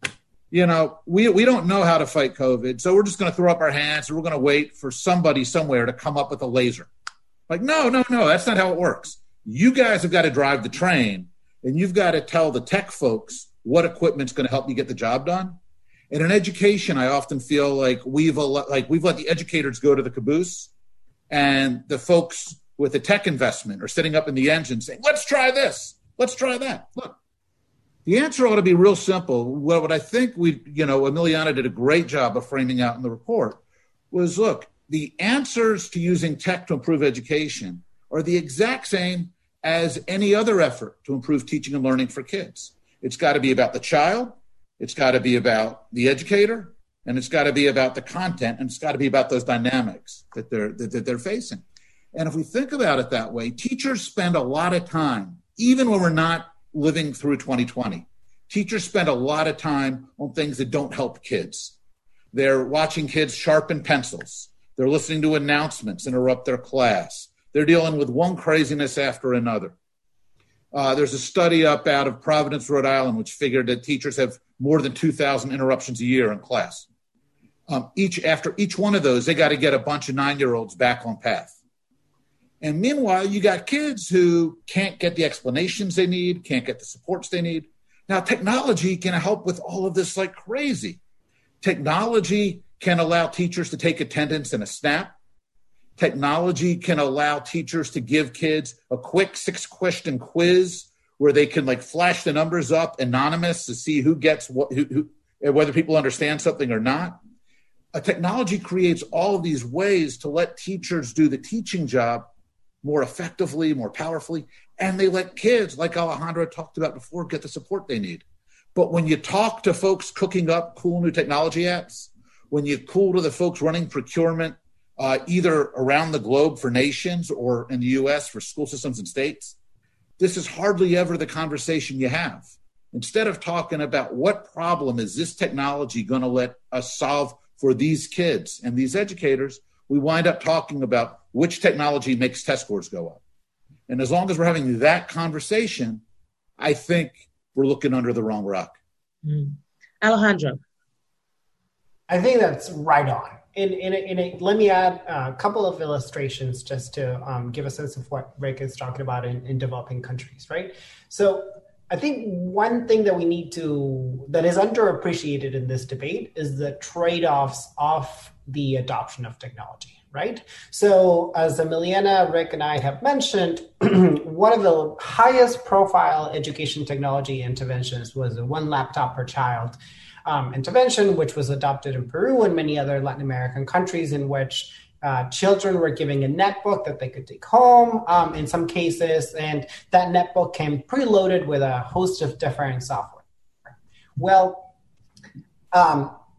Speaker 10: you know, we, we don't know how to fight COVID, so we're just going to throw up our hands and we're going to wait for somebody somewhere to come up with a laser. Like, no, no, no, that's not how it works. You guys have got to drive the train, and you've got to tell the tech folks what equipment's going to help you get the job done. And in education, I often feel like we've like we've let the educators go to the caboose, and the folks with the tech investment are sitting up in the engine saying, let's try this, let's try that. Look, the answer ought to be real simple. What, what I think we, you know, Emiliana did a great job of framing out in the report was, look, the answers to using tech to improve education are the exact same as any other effort to improve teaching and learning for kids. It's got to be about the child, it's got to be about the educator, and it's got to be about the content, and it's got to be about those dynamics that they're that, that they're facing. And if we think about it that way, teachers spend a lot of time, even when we're not living through twenty twenty, teachers spend a lot of time on things that don't help kids. They're watching kids sharpen pencils. They're listening to announcements interrupt their class. They're dealing with one craziness after another. Uh, there's a study up out of Providence, Rhode Island, which figured that teachers have more than two thousand interruptions a year in class. Um, each after each one of those, they got to get a bunch of nine-year-olds back on path. And meanwhile, you got kids who can't get the explanations they need, can't get the supports they need. Now, technology can help with all of this like crazy. Technology can allow teachers to take attendance in a snap. Technology can allow teachers to give kids a quick six-question quiz where they can like flash the numbers up anonymous to see who gets what, who, who, whether people understand something or not. A technology creates all of these ways to let teachers do the teaching job more effectively, more powerfully, and they let kids, like Alejandra talked about before, get the support they need. But when you talk to folks cooking up cool new technology apps, when you cool to the folks running procurement, uh, either around the globe for nations or in the U S for school systems and states, this is hardly ever the conversation you have. Instead of talking about what problem is this technology going to let us solve for these kids and these educators, we wind up talking about which technology makes test scores go up. And as long as we're having that conversation, I think we're looking under the wrong rock.
Speaker 7: Mm. Alejandro.
Speaker 9: I think that's right on. In, in, a, in a, let me add a couple of illustrations just to um, give a sense of what Rick is talking about in, in developing countries, right? So I think one thing that we need to, that is underappreciated in this debate is the trade-offs of the adoption of technology, right? So as Emiliana, Rick, and I have mentioned, one of the highest profile education technology interventions was a one laptop per child um, intervention, which was adopted in Peru and many other Latin American countries, in which uh, children were given a netbook that they could take home um, in some cases, and that netbook came preloaded with a host of different software. Well, um,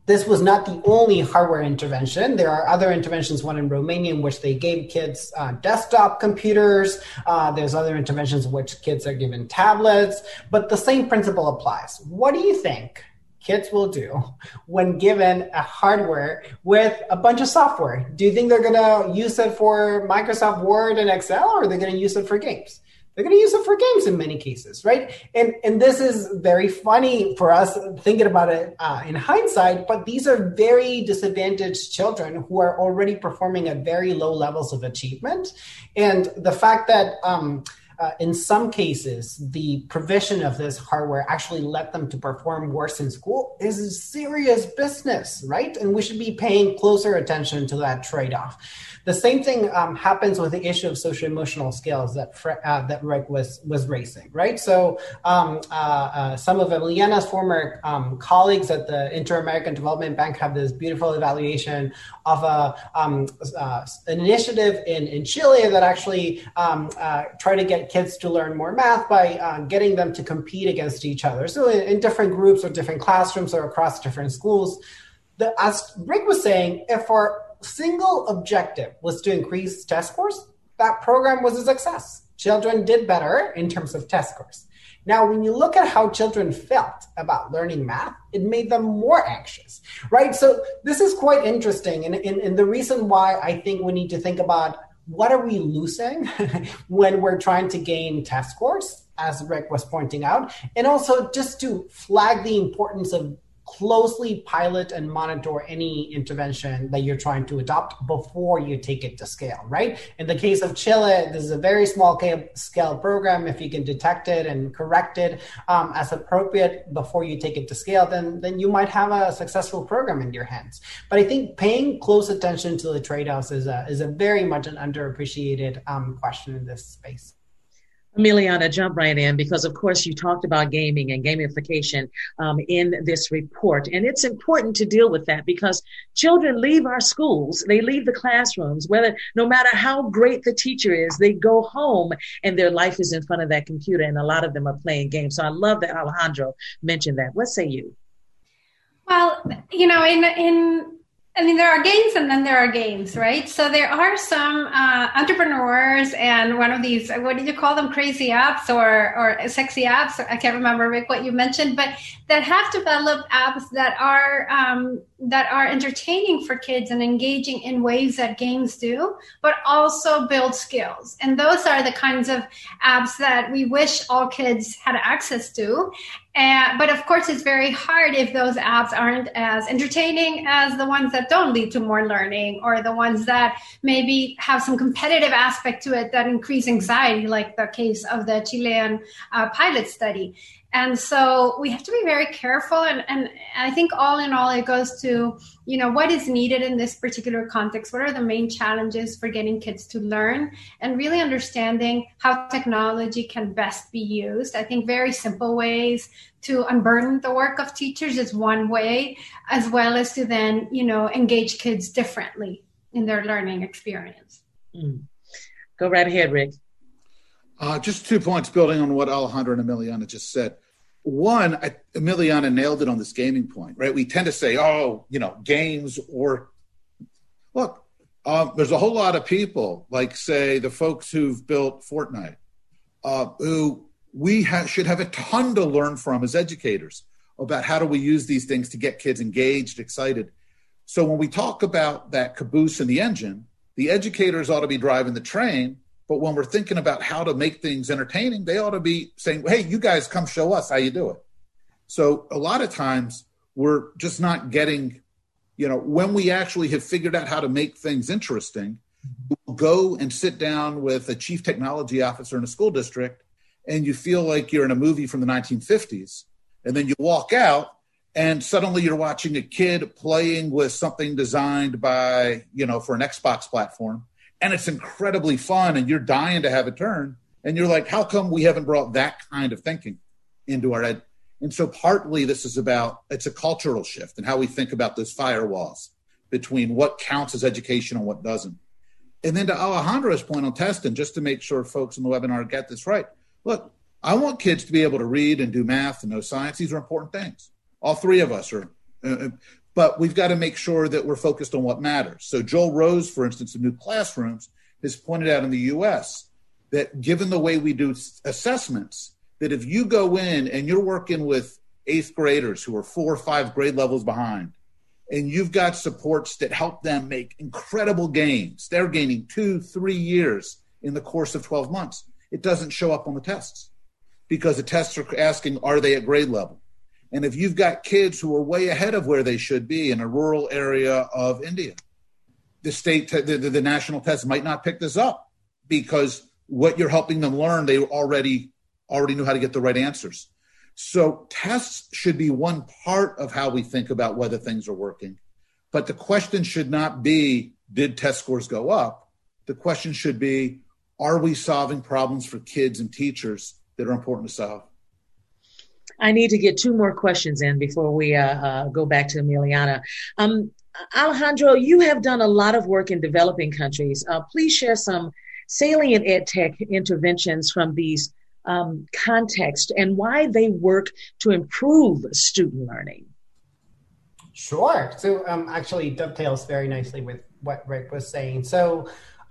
Speaker 9: this was not the only hardware intervention. There are other interventions, one in Romania in which they gave kids uh, desktop computers. Uh, there's other interventions in which kids are given tablets, but the same principle applies. What do you think kids will do when given a hardware with a bunch of software? Do you think they're going to use it for Microsoft Word and Excel, or are they going to use it for games? They're going to use it for games in many cases, right? And and this is very funny for us thinking about it uh, in hindsight, but these are very disadvantaged children who are already performing at very low levels of achievement. And the fact that um, uh, in some cases, the provision of this hardware actually led them to perform worse in school is serious business, right? And we should be paying closer attention to that trade-off. The same thing um, happens with the issue of social-emotional skills that uh, that Rick was was raising, right? So um, uh, uh, some of Emiliana's former um, colleagues at the Inter-American Development Bank have this beautiful evaluation of a um, uh, an initiative in, in Chile that actually um, uh, try to get kids to learn more math by uh, getting them to compete against each other. So in, in different groups or different classrooms or across different schools. The, as Rick was saying, if our single objective was to increase test scores, that program was a success. Children did better in terms of test scores. Now, when you look at how children felt about learning math, it made them more anxious, right? So this is quite interesting. And, and, and the reason why I think we need to think about what are we losing when we're trying to gain test scores, as Rick was pointing out, and also just to flag the importance of closely pilot and monitor any intervention that you're trying to adopt before you take it to scale, right? In the case of Chile, this is a very small scale program. If you can detect it and correct it um, as appropriate before you take it to scale, then, then you might have a successful program in your hands. But I think paying close attention to the trade-offs is a, is a very much an underappreciated um, question in this space.
Speaker 7: Emiliana, jump right in, because of course you talked about gaming and gamification um, in this report. And it's important to deal with that because children leave our schools, they leave the classrooms, whether no matter how great the teacher is, they go home and their life is in front of that computer, and a lot of them are playing games. So I love that Alejandro mentioned that. What say you?
Speaker 8: Well, you know, in in I mean, there are games and then there are games, right? So there are some uh, entrepreneurs and one of these, what did you call them, crazy apps or or sexy apps? I can't remember, Rick, what you mentioned, but that have developed apps that are um, that are entertaining for kids and engaging in ways that games do, but also build skills. And those are the kinds of apps that we wish all kids had access to. Uh, but of course, it's very hard if those apps aren't as entertaining as the ones that don't lead to more learning, or the ones that maybe have some competitive aspect to it that increase anxiety, like the case of the Chilean uh, pilot study. And so we have to be very careful. And, and I think all in all, it goes to, you know, what is needed in this particular context? What are the main challenges for getting kids to learn, and really understanding how technology can best be used? I think very simple ways to unburden the work of teachers is one way, as well as to then, you know, engage kids differently in their learning experience.
Speaker 7: Mm. Go right ahead, Rick.
Speaker 10: Uh, just two points building on what Alejandro and Emiliana just said. One, I, Emiliana nailed it on this gaming point, right? We tend to say, oh, you know, games or, look, um, there's a whole lot of people, like, say, the folks who've built Fortnite, uh, who we ha- should have a ton to learn from as educators about how do we use these things to get kids engaged, excited. So when we talk about that caboose in the engine, the educators ought to be driving the train. But when we're thinking about how to make things entertaining, they ought to be saying, hey, you guys come show us how you do it. So a lot of times we're just not getting, you know, when we actually have figured out how to make things interesting, we'll go and sit down with a chief technology officer in a school district, and you feel like you're in a movie from the nineteen fifties. And then you walk out and suddenly you're watching a kid playing with something designed by, you know, for an Xbox platform. And it's incredibly fun, and you're dying to have a turn. And you're like, how come we haven't brought that kind of thinking into our ed? And so partly this is about, it's a cultural shift in how we think about those firewalls between what counts as education and what doesn't. And then to Alejandro's point on testing, just to make sure folks in the webinar get this right. Look, I want kids to be able to read and do math and know science. These are important things. All three of us are. Uh, but we've got to make sure that we're focused on what matters. So Joel Rose, for instance, of New Classrooms, has pointed out in the U S that given the way we do assessments, that if you go in and you're working with eighth graders who are four or five grade levels behind, and you've got supports that help them make incredible gains, they're gaining two, three years in the course of twelve months. It doesn't show up on the tests because the tests are asking, are they at grade level? And if you've got kids who are way ahead of where they should be in a rural area of India, the state, te- the, the national test might not pick this up because what you're helping them learn, they already already knew how to get the right answers. So tests should be one part of how we think about whether things are working. But the question should not be, did test scores go up? The question should be, are we solving problems for kids and teachers that are important to solve?
Speaker 7: I need to get two more questions in before we uh, uh, go back to Emiliana. Um, Alejandro, you have done a lot of work in developing countries. Uh, please share some salient ed tech interventions from these um, contexts and why they work to improve student learning.
Speaker 9: Sure. So um, actually dovetails very nicely with what Rick was saying. So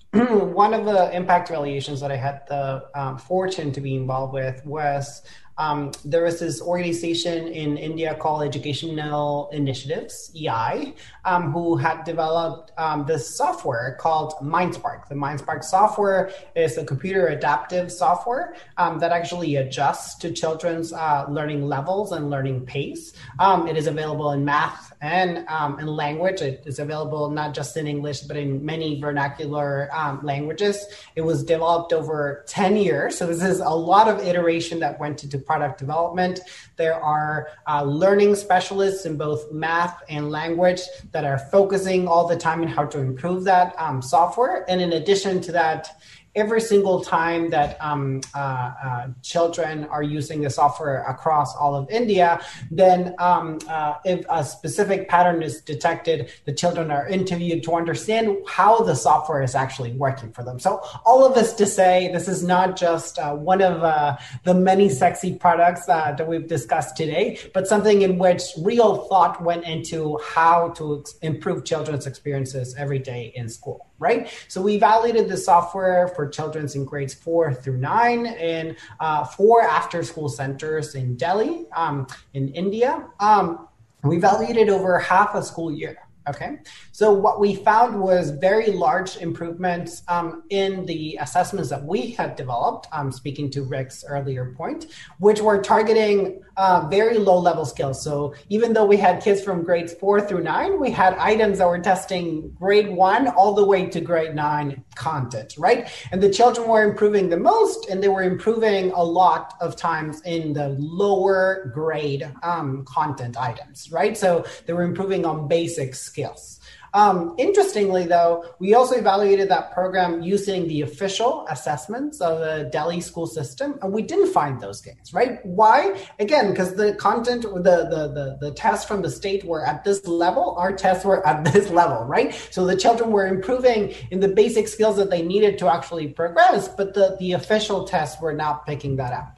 Speaker 9: one of the impact evaluations that I had the um, fortune to be involved with was um, there was this organization in India called Educational Initiatives, E I, um, who had developed um, this software called MindSpark. The MindSpark software is a computer adaptive software um, that actually adjusts to children's uh, learning levels and learning pace. Um, it is available in math and um, in language. It is available not just in English, but in many vernacular um, languages. It was developed over ten years. So this is a lot of iteration that went into product development. There are uh, learning specialists in both math and language that are focusing all the time on how to improve that um, software. And in addition to that, every single time that um, uh, uh, children are using the software across all of India, then um, uh, if a specific pattern is detected, the children are interviewed to understand how the software is actually working for them. So all of this to say, this is not just uh, one of uh, the many sexy products uh, that we've discussed today, but something in which real thought went into how to ex- improve children's experiences every day in school. Right? So we validated the software for children in grades four through nine in uh, four after-school centers in Delhi, um, in India. Um, we validated over half a school year. Okay, so what we found was very large improvements um, in the assessments that we had developed, um, speaking to Rick's earlier point, which were targeting uh, very low level skills. So even though we had kids from grades four through nine, we had items that were testing grade one all the way to grade nine content, right? And the children were improving the most, and they were improving a lot of times in the lower grade um, content items, right? So they were improving on basics skills. Um, interestingly, though, we also evaluated that program using the official assessments of the Delhi school system, and we didn't find those gains, right? Why? Again, because the content, the, the, the, the tests from the state were at this level, our tests were at this level, right? So the children were improving in the basic skills that they needed to actually progress, but the, the official tests were not picking that up.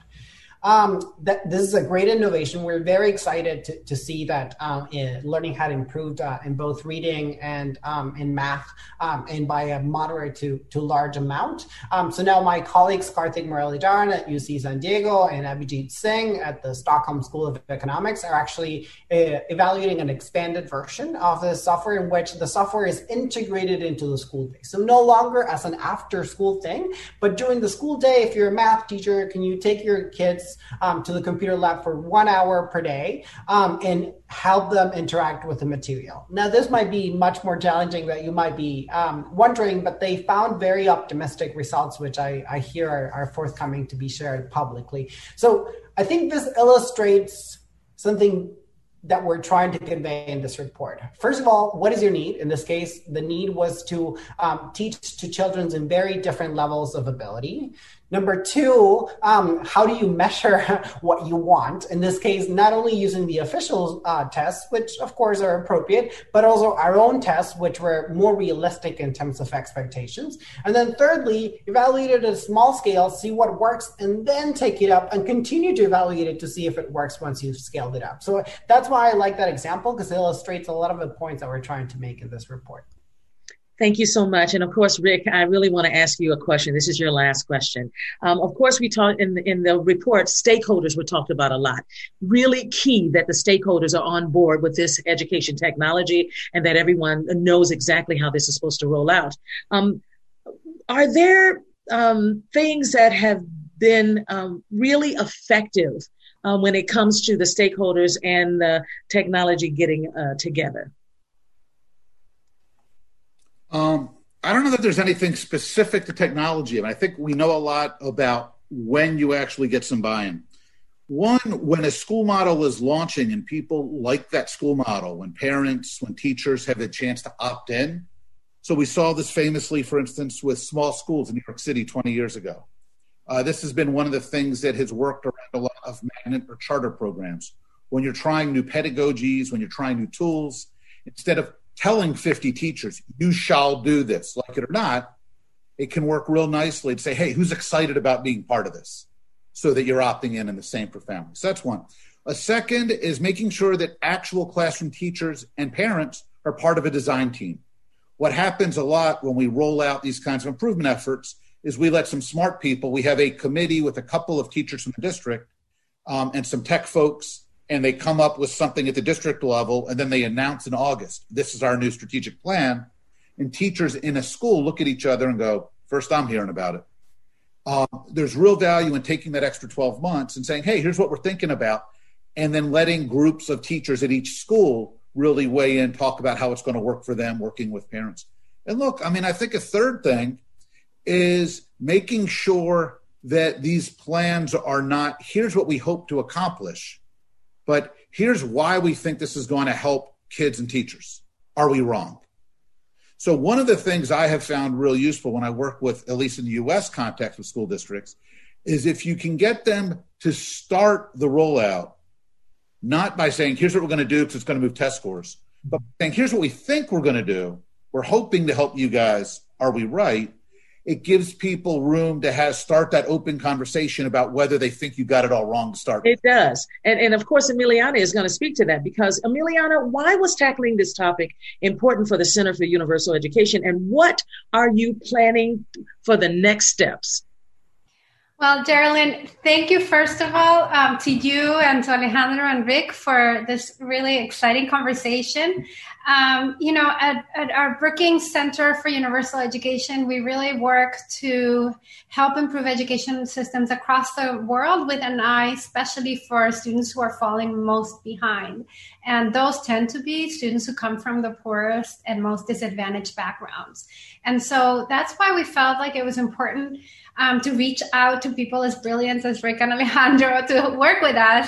Speaker 9: Um, that, this is a great innovation. We're very excited to, to see that um, in, learning had improved uh, in both reading and um, in math, um, and by a moderate to, to large amount. Um, so now my colleagues, Karthik Muralidharan at U C San Diego and Abhijit Singh at the Stockholm School of Economics are actually uh, evaluating an expanded version of the software in which the software is integrated into the school day. So no longer as an after school thing, but during the school day, if you're a math teacher, can you take your kids Um, to the computer lab for one hour per day um, and help them interact with the material. Now, this might be much more challenging than you might be um, wondering, but they found very optimistic results, which I, I hear are, are forthcoming to be shared publicly. So I think this illustrates something that we're trying to convey in this report. First of all, what is your need? In this case, the need was to um, teach to children in very different levels of ability. Number two, um, how do you measure what you want? In this case, not only using the official uh, tests, which of course are appropriate, but also our own tests, which were more realistic in terms of expectations. And then thirdly, evaluate it at a small scale, see what works, and then take it up and continue to evaluate it to see if it works once you've scaled it up. So that's why I like that example, because it illustrates a lot of the points that we're trying to make in this report.
Speaker 7: Thank you so much. And of course, Rick, I really want to ask you a question. This is your last question. Um, of course, we talked in the, in the report, stakeholders were talked about a lot. Really key that the stakeholders are on board with this education technology and that everyone knows exactly how this is supposed to roll out. Um, are there um, things that have been um, really effective um, when it comes to the stakeholders and the technology getting uh, together?
Speaker 10: Um, I don't know that there's anything specific to technology. I mean, I think we know a lot about when you actually get some buy-in. One, when a school model is launching and people like that school model, when parents, when teachers have a chance to opt in. So we saw this famously, for instance, with small schools in New York City twenty years ago. Uh, this has been one of the things that has worked around a lot of magnet or charter programs. When you're trying new pedagogies, when you're trying new tools, instead of telling fifty teachers, you shall do this, like it or not, it can work real nicely to say, hey, who's excited about being part of this? So that you're opting in and the same for families. So that's one. A second is making sure that actual classroom teachers and parents are part of a design team. What happens a lot when we roll out these kinds of improvement efforts is we let some smart people, we have a committee with a couple of teachers from the district um, and some tech folks, and they come up with something at the district level, and then they announce in August, this is our new strategic plan. And teachers in a school look at each other and go, first I'm hearing about it. Um, there's real value in taking that extra twelve months and saying, hey, here's what we're thinking about, and then letting groups of teachers at each school really weigh in, talk about how it's going to work for them, working with parents. And look, I mean, I think a third thing is making sure that these plans are not, here's what we hope to accomplish, but here's why we think this is going to help kids and teachers. Are we wrong? So one of the things I have found real useful when I work with, at least in the U S context with school districts, is if you can get them to start the rollout, not by saying, here's what we're going to do because it's going to move test scores, but saying, here's what we think we're going to do. We're hoping to help you guys. Are we right? It gives people room to have start that open conversation about whether they think you got it all wrong to start with.
Speaker 7: It does. And, and of course, Emiliana is going to speak to that because, Emiliana, why was tackling this topic important for the Center for Universal Education, and what are you planning for the next steps?
Speaker 8: Well, Geraldine, thank you, first of all, um, to you and to Alejandro and Rick for this really exciting conversation. Um, you know, at, at our Brookings Center for Universal Education, we really work to help improve education systems across the world with an eye, especially for students who are falling most behind. And those tend to be students who come from the poorest and most disadvantaged backgrounds. And so that's why we felt like it was important Um, to reach out to people as brilliant as Rick and Alejandro to work with us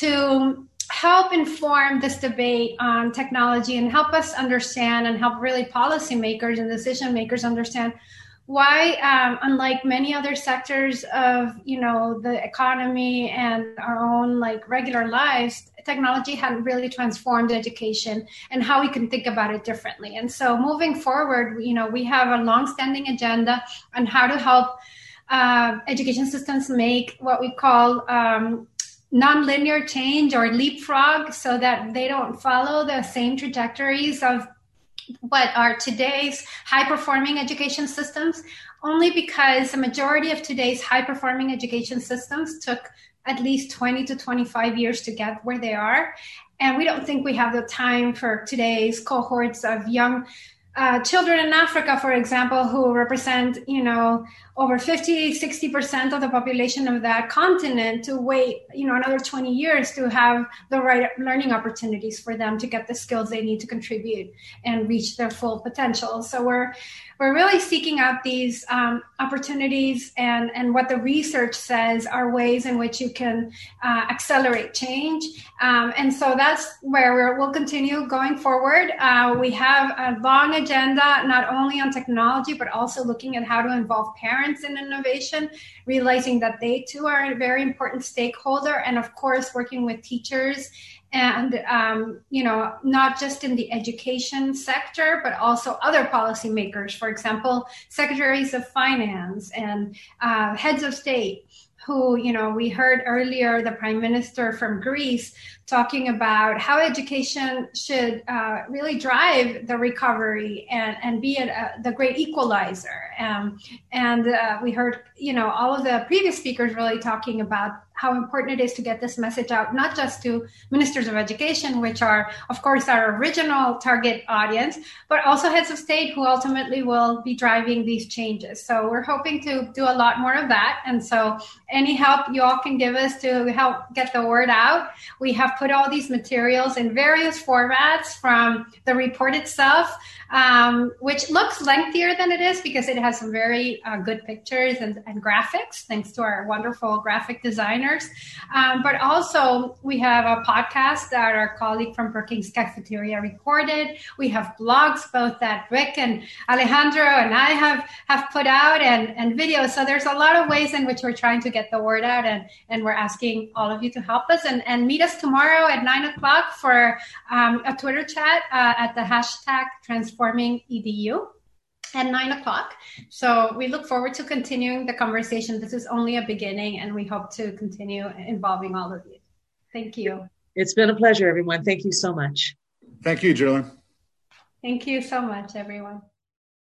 Speaker 8: to help inform this debate on technology and help us understand and help really policymakers and decision makers understand why, um, unlike many other sectors of, you know, the economy and our own like regular lives, technology hadn't really transformed education and how we can think about it differently. And so moving forward, you know, we have a longstanding agenda on how to help Uh, education systems make what we call um, nonlinear change or leapfrog so that they don't follow the same trajectories of what are today's high-performing education systems, only because the majority of today's high-performing education systems took at least twenty to twenty-five years to get where they are. And we don't think we have the time for today's cohorts of young Uh, children in Africa, for example, who represent, you know, over fifty, sixty percent of the population of that continent to wait, you know, another twenty years to have the right learning opportunities for them to get the skills they need to contribute and reach their full potential. So we're we're really seeking out these um, opportunities, and, and what the research says are ways in which you can uh, accelerate change. Um, and so that's where we're, we'll continue going forward. Uh, we have a long agenda, not only on technology, but also looking at how to involve parents in innovation, realizing that they too are a very important stakeholder, and of course, working with teachers and, um, you know, not just in the education sector, but also other policymakers, for example, secretaries of finance and uh, heads of state, who, you know, we heard earlier the Prime Minister from Greece talking about how education should uh, really drive the recovery and, and be a, a, the great equalizer. Um, and uh, we heard, you know, all of the previous speakers really talking about how important it is to get this message out, not just to ministers of education, which are, of course, our original target audience, but also heads of state who ultimately will be driving these changes. So we're hoping to do a lot more of that. And so any help you all can give us to help get the word out. We have put all these materials in various formats, from the report itself, um, which looks lengthier than it is because it has some very uh, good pictures and, and graphics, thanks to our wonderful graphic designers. Um, but also we have a podcast that our colleague from Brookings Cafeteria recorded. We have blogs, both that Rick and Alejandro and I have, have put out, and, and videos. So there's a lot of ways in which we're trying to get the word out, and, and we're asking all of you to help us and, and meet us tomorrow at nine o'clock for um, a Twitter chat uh, at the hashtag Transforming E D U at nine o'clock. So we look forward to continuing the conversation. This is only a beginning, and we hope to continue involving all of you. Thank you.
Speaker 7: It's been a pleasure, everyone. Thank you so much.
Speaker 10: Thank you, Julian.
Speaker 8: Thank you so much, everyone.